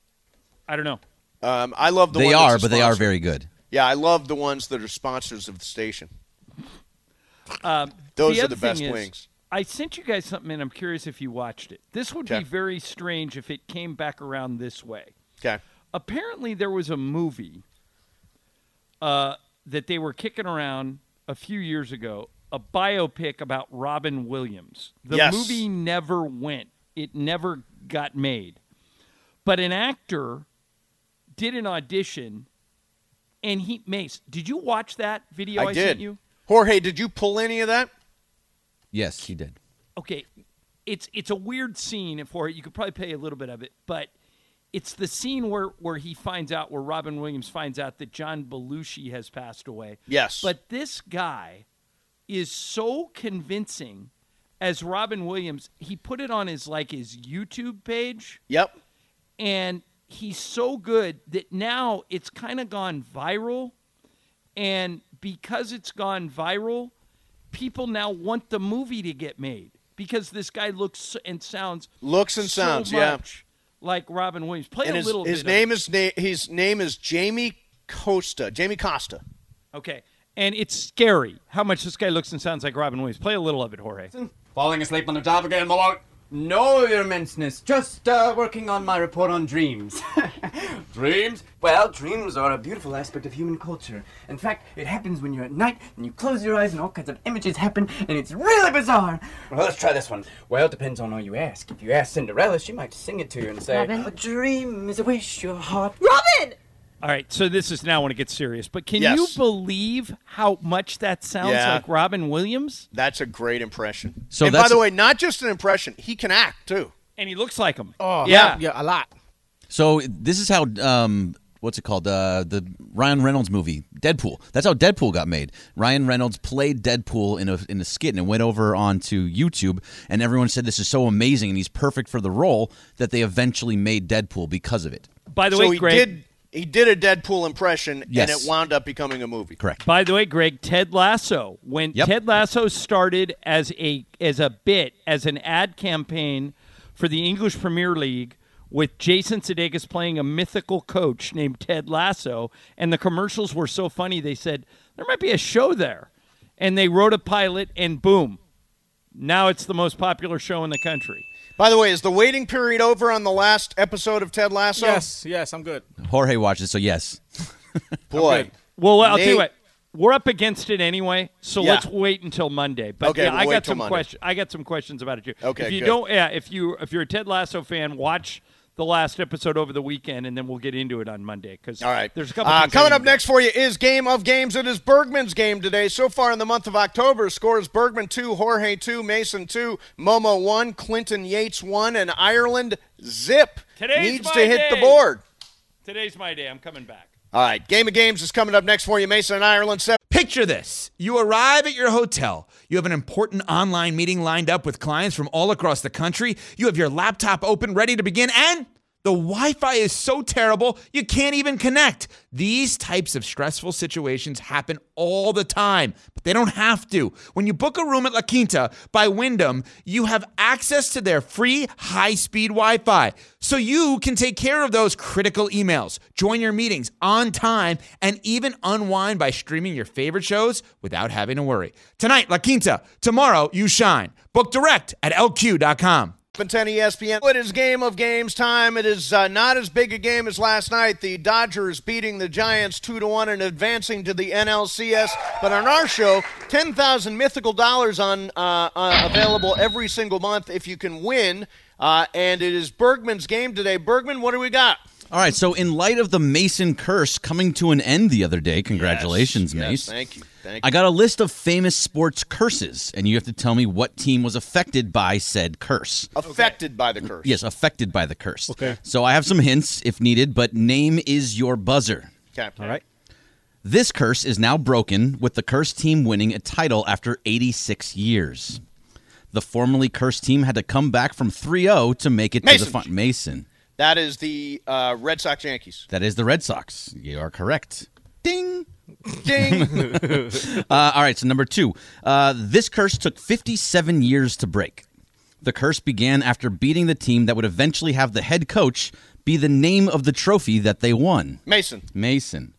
[SPEAKER 2] I don't know.
[SPEAKER 1] Um, I love the
[SPEAKER 3] They
[SPEAKER 1] one that's
[SPEAKER 3] are,
[SPEAKER 1] a
[SPEAKER 3] but they are
[SPEAKER 1] sponsor.
[SPEAKER 3] very good.
[SPEAKER 1] Yeah, I love the ones that are sponsors of the station.
[SPEAKER 2] Um,
[SPEAKER 1] Those
[SPEAKER 2] the
[SPEAKER 1] are
[SPEAKER 2] other
[SPEAKER 1] the best
[SPEAKER 2] thing is,
[SPEAKER 1] wings.
[SPEAKER 2] I sent you guys something, and I'm curious if you watched it. This would
[SPEAKER 1] Okay.
[SPEAKER 2] be very strange if it came back around this way.
[SPEAKER 1] Okay.
[SPEAKER 2] Apparently, there was a movie uh, that they were kicking around a few years ago, a biopic about Robin Williams. The
[SPEAKER 1] Yes.
[SPEAKER 2] movie never went. It never got made. But an actor did an audition, and he, Mace, did you watch that video I,
[SPEAKER 1] I did.
[SPEAKER 2] sent you?
[SPEAKER 1] Jorge, did you pull any of that?
[SPEAKER 3] Yes, he did.
[SPEAKER 2] Okay, it's it's a weird scene for it. You could probably play a little bit of it, but it's the scene where, where he finds out, where Robin Williams finds out that John Belushi has passed away.
[SPEAKER 1] Yes.
[SPEAKER 2] But this guy is so convincing as Robin Williams. He put it on his like his YouTube page.
[SPEAKER 1] Yep.
[SPEAKER 2] And he's so good that now it's kind of gone viral. And because it's gone viral, people now want the movie to get made because this guy looks and sounds
[SPEAKER 1] looks and
[SPEAKER 2] so
[SPEAKER 1] sounds
[SPEAKER 2] much yeah like Robin Williams. Play
[SPEAKER 1] and
[SPEAKER 2] a
[SPEAKER 1] his,
[SPEAKER 2] little
[SPEAKER 1] his
[SPEAKER 2] bit.
[SPEAKER 1] name
[SPEAKER 2] of
[SPEAKER 1] is na- his name is Jamie Costa. Jamie Costa.
[SPEAKER 2] Okay. And it's scary how much this guy looks and sounds like Robin Williams. Play a little of it, Jorge.
[SPEAKER 12] Falling asleep on the job again, Malone. No, Your Immenseness. Just uh, working on my report on dreams. Dreams? Well, dreams are a beautiful aspect of human culture. In fact, it happens when you're at night and you close your eyes and all kinds of images happen and it's really bizarre. Well, let's try this one. Well, it depends on who you ask. If you ask Cinderella, she might sing it to you and say,
[SPEAKER 13] Robin?
[SPEAKER 12] a dream is a wish your heart...
[SPEAKER 13] Robin!
[SPEAKER 2] All right, so this is now when it gets serious. But can
[SPEAKER 1] Yes.
[SPEAKER 2] you believe how much that sounds
[SPEAKER 1] Yeah.
[SPEAKER 2] like Robin Williams?
[SPEAKER 1] That's a great impression.
[SPEAKER 3] So
[SPEAKER 1] and by
[SPEAKER 3] that's-
[SPEAKER 1] the way, not just an impression, he can act too.
[SPEAKER 2] And he looks like him.
[SPEAKER 11] Oh,
[SPEAKER 2] Yeah.
[SPEAKER 11] yeah, a lot.
[SPEAKER 3] So this is how um, what's it called? Uh, the Ryan Reynolds movie, Deadpool. That's how Deadpool got made. Ryan Reynolds played Deadpool in a in a skit, and it went over onto YouTube, and everyone said this is so amazing, and he's perfect for the role that they eventually made Deadpool because of it.
[SPEAKER 2] By the
[SPEAKER 1] so
[SPEAKER 2] way,
[SPEAKER 1] he
[SPEAKER 2] Greg.
[SPEAKER 1] did he did a Deadpool impression,
[SPEAKER 3] Yes.
[SPEAKER 1] and it wound up becoming a movie.
[SPEAKER 3] Correct.
[SPEAKER 2] By the way, Greg, Ted Lasso. When
[SPEAKER 3] Yep.
[SPEAKER 2] Ted Lasso started as a as a bit, as an ad campaign for the English Premier League, with Jason Sudeikis playing a mythical coach named Ted Lasso, and the commercials were so funny, they said, there might be a show there. And they wrote a pilot, and boom. Now it's the most popular show in the country.
[SPEAKER 1] By the way, is the waiting period over on the last episode of Ted Lasso?
[SPEAKER 11] Yes, yes, I'm good.
[SPEAKER 3] Jorge watches, so yes.
[SPEAKER 1] Boy.
[SPEAKER 11] good.
[SPEAKER 2] Well, I'll
[SPEAKER 1] Nate-
[SPEAKER 2] tell you what. We're up against it anyway, so
[SPEAKER 1] Yeah.
[SPEAKER 2] let's wait until Monday. But
[SPEAKER 1] Okay,
[SPEAKER 2] yeah,
[SPEAKER 1] we'll
[SPEAKER 2] I
[SPEAKER 1] wait
[SPEAKER 2] got
[SPEAKER 1] till
[SPEAKER 2] some
[SPEAKER 1] Monday.
[SPEAKER 2] questions. I got some questions about it too.
[SPEAKER 1] Okay,
[SPEAKER 2] if you
[SPEAKER 1] good.
[SPEAKER 2] don't, yeah, if you if you're a Ted Lasso fan, watch the last episode over the weekend, and then we'll get into it on Monday. Because
[SPEAKER 1] All right.
[SPEAKER 2] there's a couple.
[SPEAKER 1] Uh,
[SPEAKER 2] things I
[SPEAKER 1] coming
[SPEAKER 2] need
[SPEAKER 1] up
[SPEAKER 2] to-
[SPEAKER 1] next for you is Game of Games. It is Bergman's game today. So far in the month of October, scores Bergman two, Jorge two, Mason two, Momo one, Clinton Yates one, and Ireland zip
[SPEAKER 2] Today's
[SPEAKER 1] needs
[SPEAKER 2] my
[SPEAKER 1] to hit
[SPEAKER 2] day.
[SPEAKER 1] the board.
[SPEAKER 2] Today's my day. I'm coming back.
[SPEAKER 1] All right. Game of Games is coming up next for you, Mason and Ireland. Seven.
[SPEAKER 14] Picture this. You arrive at your hotel. You have an important online meeting lined up with clients from all across the country. You have your laptop open, ready to begin, and the Wi-Fi is so terrible, you can't even connect. These types of stressful situations happen all the time, but they don't have to. When you book a room at La Quinta by Wyndham, you have access to their free high-speed Wi-Fi, so you can take care of those critical emails, join your meetings on time, and even unwind by streaming your favorite shows without having to worry. Tonight, La Quinta. Tomorrow, you shine. Book direct at L Q dot com.
[SPEAKER 1] ten E S P N. It is Game of Games time. It is uh, not as big a game as last night. The Dodgers beating the Giants two to one and advancing to the N L C S. But on our show, ten thousand mythical dollars on uh, uh, available every single month if you can win. Uh, and it is Bergman's game today. Bergman, what do we got?
[SPEAKER 3] All right, so in light of the Mason curse coming to an end the other day, congratulations,
[SPEAKER 1] Yes,
[SPEAKER 3] Mace.
[SPEAKER 1] Yes, thank you. Thank you.
[SPEAKER 3] I got a list of famous sports curses, and you have to tell me what team was affected by said curse.
[SPEAKER 1] Affected by the curse.
[SPEAKER 3] Yes, affected by the curse.
[SPEAKER 11] Okay.
[SPEAKER 3] So I have some hints if needed, but name is your buzzer.
[SPEAKER 1] Okay.
[SPEAKER 11] All right.
[SPEAKER 3] This curse is now broken, with the cursed team winning a title after eighty-six years. The formerly cursed team had to come back from three oh to make it
[SPEAKER 1] Mason.
[SPEAKER 3] to the final. Mason.
[SPEAKER 1] That is the uh, Red Sox Yankees.
[SPEAKER 3] That is the Red Sox. You are correct. Ding.
[SPEAKER 1] Ding.
[SPEAKER 3] uh, all right, so number two. Uh, this curse took fifty-seven years to break. The curse began after beating the team that would eventually have the head coach be the name of the trophy that they won.
[SPEAKER 1] Mason.
[SPEAKER 3] Mason.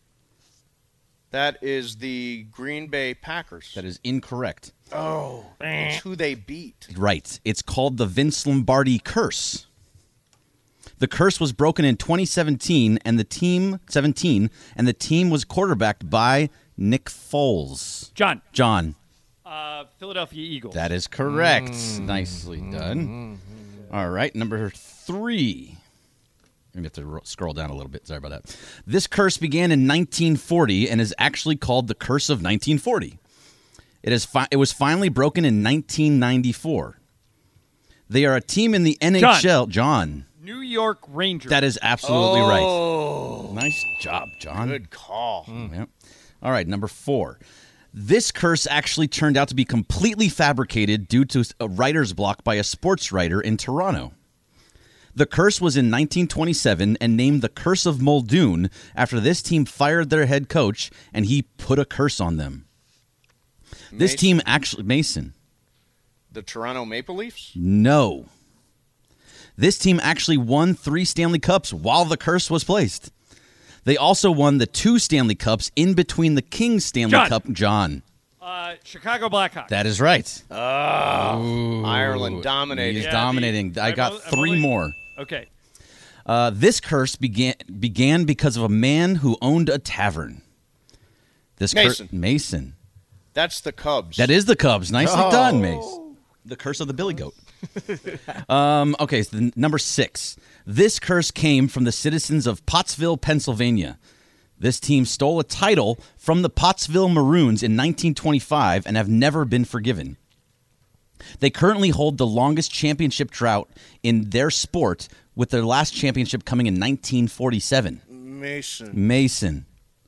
[SPEAKER 1] That is the Green Bay Packers.
[SPEAKER 3] That is incorrect.
[SPEAKER 1] Oh, it's who they beat.
[SPEAKER 3] Right. It's called the Vince Lombardi curse. The curse was broken in twenty seventeen, and the team seventeen, and the team was quarterbacked by Nick Foles.
[SPEAKER 2] John.
[SPEAKER 3] John.
[SPEAKER 2] Uh, Philadelphia Eagles.
[SPEAKER 3] That is correct.
[SPEAKER 2] Mm.
[SPEAKER 3] Nicely done. All right, number three. We have to ro- scroll down a little bit. Sorry about that. This curse began in nineteen forty and is actually called the Curse of nineteen forty. It is fi- it was finally broken in nineteen ninety-four. They are a team in the N H L. John. John.
[SPEAKER 2] New York Rangers.
[SPEAKER 3] That is absolutely
[SPEAKER 1] Oh.
[SPEAKER 3] right. Nice job, John.
[SPEAKER 1] Good call.
[SPEAKER 3] Mm, yep. All right, number four. This curse actually turned out to be completely fabricated due to a writer's block by a sports writer in Toronto. The curse was in nineteen twenty-seven and named the Curse of Muldoon after this team fired their head coach and he put a curse on them. This
[SPEAKER 1] Mason.
[SPEAKER 3] team actually... Mason.
[SPEAKER 1] The Toronto Maple Leafs?
[SPEAKER 3] No. This team actually won three Stanley Cups while the curse was placed. They also won the two Stanley Cups in between the Kings Stanley
[SPEAKER 2] John.
[SPEAKER 3] Cup. John.
[SPEAKER 2] Uh, Chicago Blackhawks.
[SPEAKER 3] That is right.
[SPEAKER 1] Oh,
[SPEAKER 3] Ooh.
[SPEAKER 1] Ireland dominating.
[SPEAKER 3] He's
[SPEAKER 2] Yeah,
[SPEAKER 3] dominating.
[SPEAKER 2] the-
[SPEAKER 3] I
[SPEAKER 2] I'm
[SPEAKER 3] got
[SPEAKER 2] only- I'm
[SPEAKER 3] three
[SPEAKER 2] only-
[SPEAKER 3] more.
[SPEAKER 2] Okay.
[SPEAKER 3] Uh, this curse began began because of a man who owned a tavern. This cur-
[SPEAKER 1] Mason.
[SPEAKER 3] Mason.
[SPEAKER 1] That's the Cubs.
[SPEAKER 3] That is the Cubs. Nicely
[SPEAKER 1] Oh.
[SPEAKER 3] done, Mace. The curse of the Billy Goat. um, okay, so the, number six. This curse came from the citizens of Pottsville, Pennsylvania. This team stole a title from the Pottsville Maroons in nineteen twenty-five and have never been forgiven. They currently hold the longest championship drought in their sport, with their last championship coming in nineteen forty-seven.
[SPEAKER 1] Mason.
[SPEAKER 3] Mason.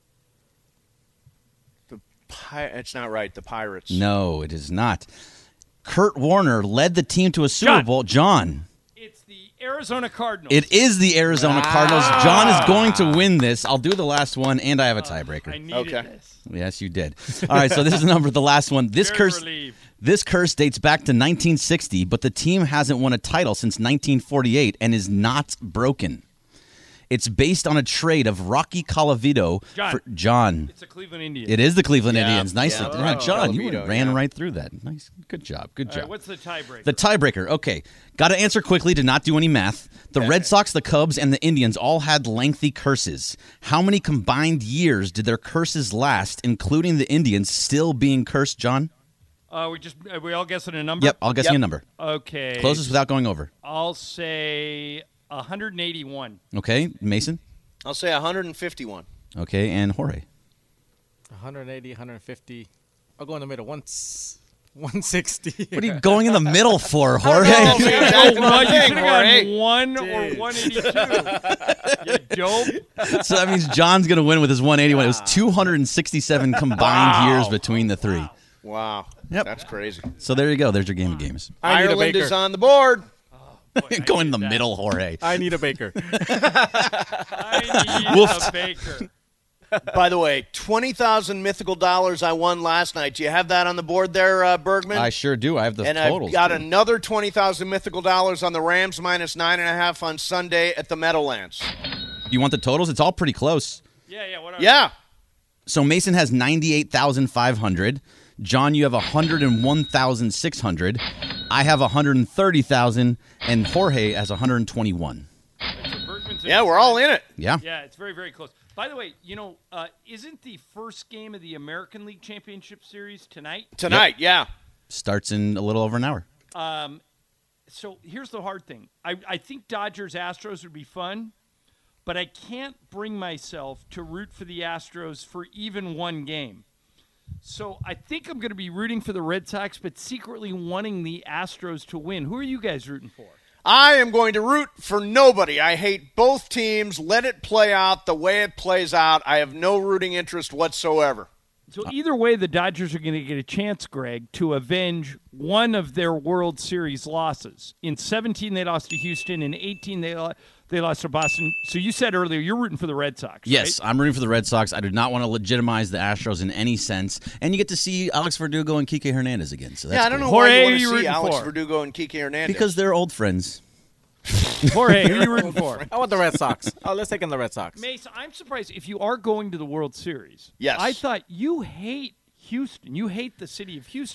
[SPEAKER 1] The Pi- It's not right. The Pirates.
[SPEAKER 3] No, it is not. Kurt Warner led the team to a Super
[SPEAKER 2] John.
[SPEAKER 3] Bowl. John.
[SPEAKER 2] It's the Arizona Cardinals.
[SPEAKER 3] It is the Arizona Cardinals. John is going to win this. I'll do the last one, and I have a tiebreaker.
[SPEAKER 2] I needed
[SPEAKER 1] Okay.
[SPEAKER 2] this.
[SPEAKER 3] Yes, you did. All right, so this is the number, the last one. This
[SPEAKER 2] Very
[SPEAKER 3] curse,
[SPEAKER 2] relieved.
[SPEAKER 3] this curse dates back to nineteen sixty, but the team hasn't won a title since nineteen forty-eight and is not broken. It's based on a trade of Rocky Colavito
[SPEAKER 2] John.
[SPEAKER 3] for John.
[SPEAKER 2] It's the Cleveland Indians.
[SPEAKER 3] It is the Cleveland
[SPEAKER 1] Yeah,
[SPEAKER 3] Indians. Nice,
[SPEAKER 1] yeah.
[SPEAKER 3] yeah, John. You
[SPEAKER 1] Colavito,
[SPEAKER 3] ran
[SPEAKER 1] yeah.
[SPEAKER 3] right through that. Nice, good job, good
[SPEAKER 2] All
[SPEAKER 3] job.
[SPEAKER 2] right, what's the tiebreaker?
[SPEAKER 3] The tiebreaker. Okay. Got to answer quickly to not do any math. The Red Sox, the Cubs, and the Indians all had lengthy curses. How many combined years did their curses last, including the Indians still being cursed, John?
[SPEAKER 2] Uh, we just uh, we all guessing a number.
[SPEAKER 3] Yep, I'll guess
[SPEAKER 1] Yep.
[SPEAKER 3] you a number.
[SPEAKER 2] Okay.
[SPEAKER 3] Closest without going over.
[SPEAKER 2] I'll say one hundred eighty-one.
[SPEAKER 3] Okay, Mason?
[SPEAKER 1] I'll say one hundred fifty-one.
[SPEAKER 3] Okay, and Jorge.
[SPEAKER 11] one eighty, one fifty. I'll go in the middle. One, one sixty.
[SPEAKER 3] What are you going in the middle for, Jorge?
[SPEAKER 1] Oh, man, that's
[SPEAKER 2] Oh,
[SPEAKER 1] my
[SPEAKER 2] well, you
[SPEAKER 1] thing,
[SPEAKER 2] should have
[SPEAKER 1] Jorge.
[SPEAKER 2] gotten one or one eighty-two. You dope.
[SPEAKER 3] So that means John's going to win with his one eighty-one. It was two hundred sixty-seven combined
[SPEAKER 1] Wow.
[SPEAKER 3] years between the three.
[SPEAKER 1] Wow.
[SPEAKER 3] Yep.
[SPEAKER 1] That's crazy.
[SPEAKER 3] So there you go. There's your game of games.
[SPEAKER 11] I need a
[SPEAKER 1] Ireland
[SPEAKER 11] baker.
[SPEAKER 1] is on the board.
[SPEAKER 3] Go in the middle, Jorge.
[SPEAKER 11] I need a baker.
[SPEAKER 2] I need
[SPEAKER 3] Woof.
[SPEAKER 2] a baker.
[SPEAKER 1] By the way, twenty thousand mythical dollars I won last night. Do you have that on the board there, uh, Bergman?
[SPEAKER 3] I sure do. I have the
[SPEAKER 1] and
[SPEAKER 3] totals.
[SPEAKER 1] I've got
[SPEAKER 3] too.
[SPEAKER 1] another twenty thousand mythical dollars on the Rams minus nine and a half on Sunday at the Meadowlands.
[SPEAKER 3] You want the totals? It's all pretty close.
[SPEAKER 2] Yeah, yeah. What are
[SPEAKER 1] Yeah.
[SPEAKER 3] So Mason has ninety-eight thousand five hundred. John, you have one hundred one thousand six hundred. I have one hundred thirty thousand, and Jorge has one hundred twenty-one.
[SPEAKER 2] So Bergman's in
[SPEAKER 1] Yeah, we're all in it.
[SPEAKER 3] Yeah.
[SPEAKER 2] Yeah, it's very, very close. By the way, you know, uh, isn't the first game of the American League Championship Series tonight?
[SPEAKER 1] Tonight, yeah.
[SPEAKER 3] Starts in a little over an hour.
[SPEAKER 2] Um, so here's the hard thing. I, I think Dodgers Astros would be fun, but I can't bring myself to root for the Astros for even one game. So I think I'm going to be rooting for the Red Sox, but secretly wanting the Astros to win. Who are you guys rooting for?
[SPEAKER 1] I am going to root for nobody. I hate both teams. Let it play out the way it plays out. I have no rooting interest whatsoever.
[SPEAKER 2] So either way, the Dodgers are going to get a chance, Greg, to avenge one of their World Series losses. In seventeen, they lost to Houston. In eighteen, they lo- they lost to Boston. So you said earlier you're rooting for the Red Sox,
[SPEAKER 3] Yes,
[SPEAKER 2] right?
[SPEAKER 3] I'm rooting for the Red Sox. I do not want to legitimize the Astros in any sense. And you get to see Alex Verdugo and Kike Hernandez again. So that's
[SPEAKER 1] yeah, I don't
[SPEAKER 3] cool.
[SPEAKER 1] know why
[SPEAKER 2] Jorge,
[SPEAKER 1] you
[SPEAKER 2] who
[SPEAKER 1] want
[SPEAKER 2] you
[SPEAKER 1] to see
[SPEAKER 2] rooting
[SPEAKER 1] Alex
[SPEAKER 2] for?
[SPEAKER 1] Verdugo and Kike Hernandez.
[SPEAKER 3] Because they're old friends.
[SPEAKER 2] Jorge, who are you rooting for?
[SPEAKER 11] I want the Red Sox. Oh, let's take in the Red Sox.
[SPEAKER 2] Mace, I'm surprised if you are going to the World Series.
[SPEAKER 1] Yes.
[SPEAKER 2] I thought you hate Houston. You hate the city of Houston.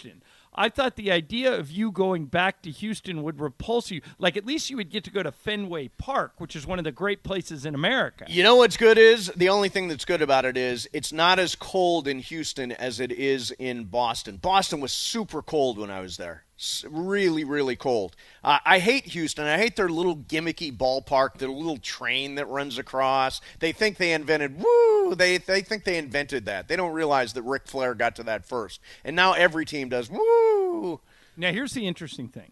[SPEAKER 2] I thought the idea of you going back to Houston would repulse you. Like, at least you would get to go to Fenway Park, which is one of the great places in America.
[SPEAKER 1] You know what's good is, the only thing that's good about it is it's not as cold in Houston as it is in Boston. Boston was super cold when I was there. Really, really cold. Uh, I hate Houston. I hate their little gimmicky ballpark, their little train that runs across. They think they invented, woo, they, they think they invented that. They don't realize that Ric Flair got to that first. And now every team does, woo.
[SPEAKER 2] Now, here's the interesting thing.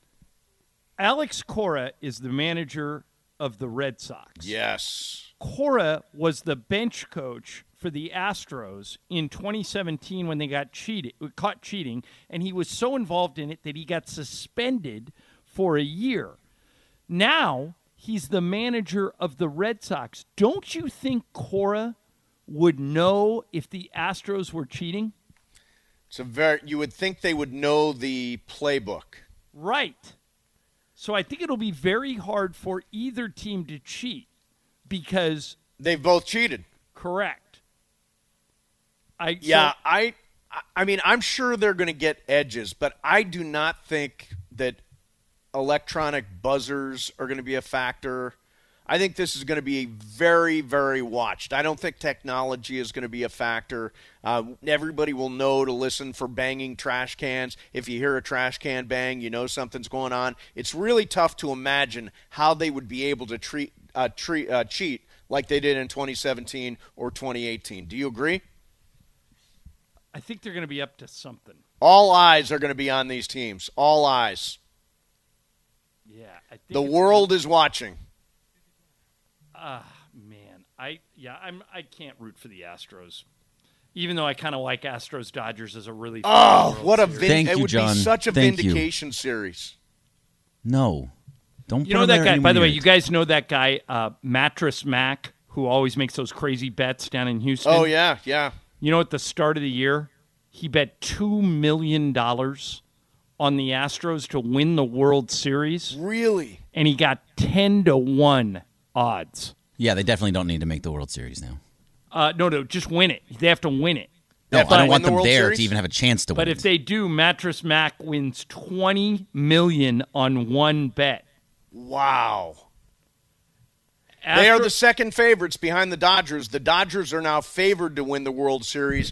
[SPEAKER 2] Alex Cora is the manager of the Red Sox.
[SPEAKER 1] Yes.
[SPEAKER 2] Cora was the bench coach for the Astros in twenty seventeen when they got cheated, caught cheating, and he was so involved in it that he got suspended for a year. Now he's the manager of the Red Sox. Don't you think Cora would know if the Astros were cheating?
[SPEAKER 1] It's a very. You would think they would know the playbook.
[SPEAKER 2] Right. So I think it'll be very hard for either team to cheat because
[SPEAKER 1] they've both cheated.
[SPEAKER 2] Correct. I,
[SPEAKER 1] yeah,
[SPEAKER 2] so,
[SPEAKER 1] I I mean, I'm sure they're going to get edges, but I do not think that electronic buzzers are going to be a factor. I think this is going to be very, very watched. I don't think technology is going to be a factor. Uh, everybody will know to listen for banging trash cans. If you hear a trash can bang, you know something's going on. It's really tough to imagine how they would be able to treat, uh, treat, uh, cheat like they did in twenty seventeen or twenty eighteen. Do you agree?
[SPEAKER 2] I think they're going to be up to something.
[SPEAKER 1] All eyes are going to be on these teams. All eyes.
[SPEAKER 2] Yeah, I think
[SPEAKER 1] the world is watching.
[SPEAKER 2] Ah, uh, man, I yeah, I'm I can't root for the Astros, even though I kind of like Astros Dodgers as a really.
[SPEAKER 1] Oh,
[SPEAKER 2] World
[SPEAKER 1] what a
[SPEAKER 2] Series.
[SPEAKER 1] vin-
[SPEAKER 3] Thank
[SPEAKER 1] it
[SPEAKER 3] you,
[SPEAKER 1] would
[SPEAKER 3] John.
[SPEAKER 1] be such a
[SPEAKER 3] Thank
[SPEAKER 1] vindication
[SPEAKER 3] you.
[SPEAKER 1] series.
[SPEAKER 3] No, don't.
[SPEAKER 2] You
[SPEAKER 3] put
[SPEAKER 2] know
[SPEAKER 3] him
[SPEAKER 2] that
[SPEAKER 3] there
[SPEAKER 2] guy. By the way,
[SPEAKER 3] anymore.
[SPEAKER 2] you guys know that guy, uh, Mattress Mac, who always makes those crazy bets down in Houston.
[SPEAKER 1] Oh yeah, yeah.
[SPEAKER 2] You know, at the start of the year, he bet two million dollars on the Astros to win the World Series.
[SPEAKER 1] Really?
[SPEAKER 2] And he got ten to one odds.
[SPEAKER 3] Yeah, they definitely don't need to make the World Series now.
[SPEAKER 2] Uh, no, no, just win it. They have to win it.
[SPEAKER 3] No, I
[SPEAKER 1] But-
[SPEAKER 3] don't want
[SPEAKER 1] Win the
[SPEAKER 3] them
[SPEAKER 1] World
[SPEAKER 3] there
[SPEAKER 1] Series?
[SPEAKER 3] to even have a chance to
[SPEAKER 2] But
[SPEAKER 3] win.
[SPEAKER 2] if they do, Mattress Mac wins twenty million dollars on one bet.
[SPEAKER 1] Wow.
[SPEAKER 2] Astro-
[SPEAKER 1] They are the second favorites behind the Dodgers. The Dodgers are now favored to win the World Series.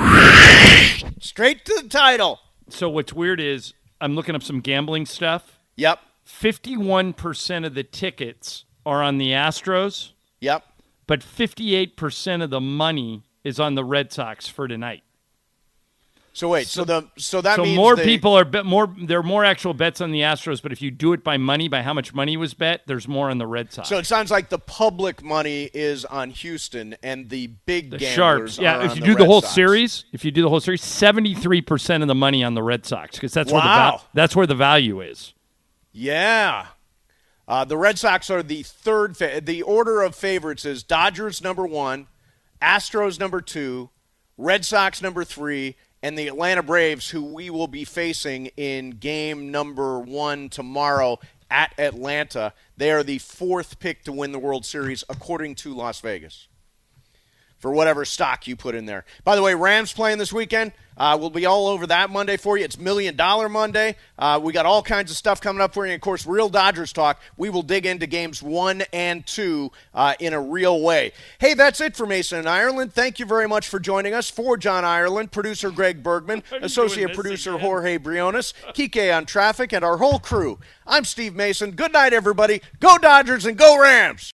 [SPEAKER 1] Straight to the title.
[SPEAKER 2] So what's weird is I'm looking up some gambling stuff.
[SPEAKER 1] Yep.
[SPEAKER 2] fifty-one percent of the tickets are on the Astros.
[SPEAKER 1] Yep.
[SPEAKER 2] But fifty-eight percent of the money is on the Red Sox for tonight.
[SPEAKER 1] So wait, so, the so that
[SPEAKER 2] so
[SPEAKER 1] means
[SPEAKER 2] more
[SPEAKER 1] they,
[SPEAKER 2] people are bet more. There are more actual bets on the Astros, but if you do it by money, by how much money was bet, there's more on the Red Sox.
[SPEAKER 1] So it sounds like the public money is on Houston and the big
[SPEAKER 2] the
[SPEAKER 1] gamblers
[SPEAKER 2] Sharps, yeah.
[SPEAKER 1] are
[SPEAKER 2] If
[SPEAKER 1] on
[SPEAKER 2] you
[SPEAKER 1] the
[SPEAKER 2] do the
[SPEAKER 1] Red
[SPEAKER 2] whole
[SPEAKER 1] Sox.
[SPEAKER 2] series, if you do the whole series, seventy-three percent of the money on the Red Sox because that's where the
[SPEAKER 1] Wow.
[SPEAKER 2] val- that's where the value is.
[SPEAKER 1] Yeah. Uh, the Red Sox are the third. Fa- the order of favorites is Dodgers number one, Astros number two, Red Sox number three, and the Atlanta Braves, who we will be facing in game number one tomorrow at Atlanta. They are the fourth pick to win the World Series, according to Las Vegas, for whatever stock you put in there. By the way, Rams playing this weekend. Uh, we'll be all over that Monday for you. It's Million Dollar Monday. Uh, we got all kinds of stuff coming up for you. And, of course, Real Dodgers Talk. We will dig into games one and two uh, in a real way. Hey, that's it for Mason and Ireland. Thank you very much for joining us. For John Ireland, producer Greg Bergman, associate producer again? Jorge Briones, Kike on traffic, and our whole crew. I'm Steve Mason. Good night, everybody. Go Dodgers and go Rams.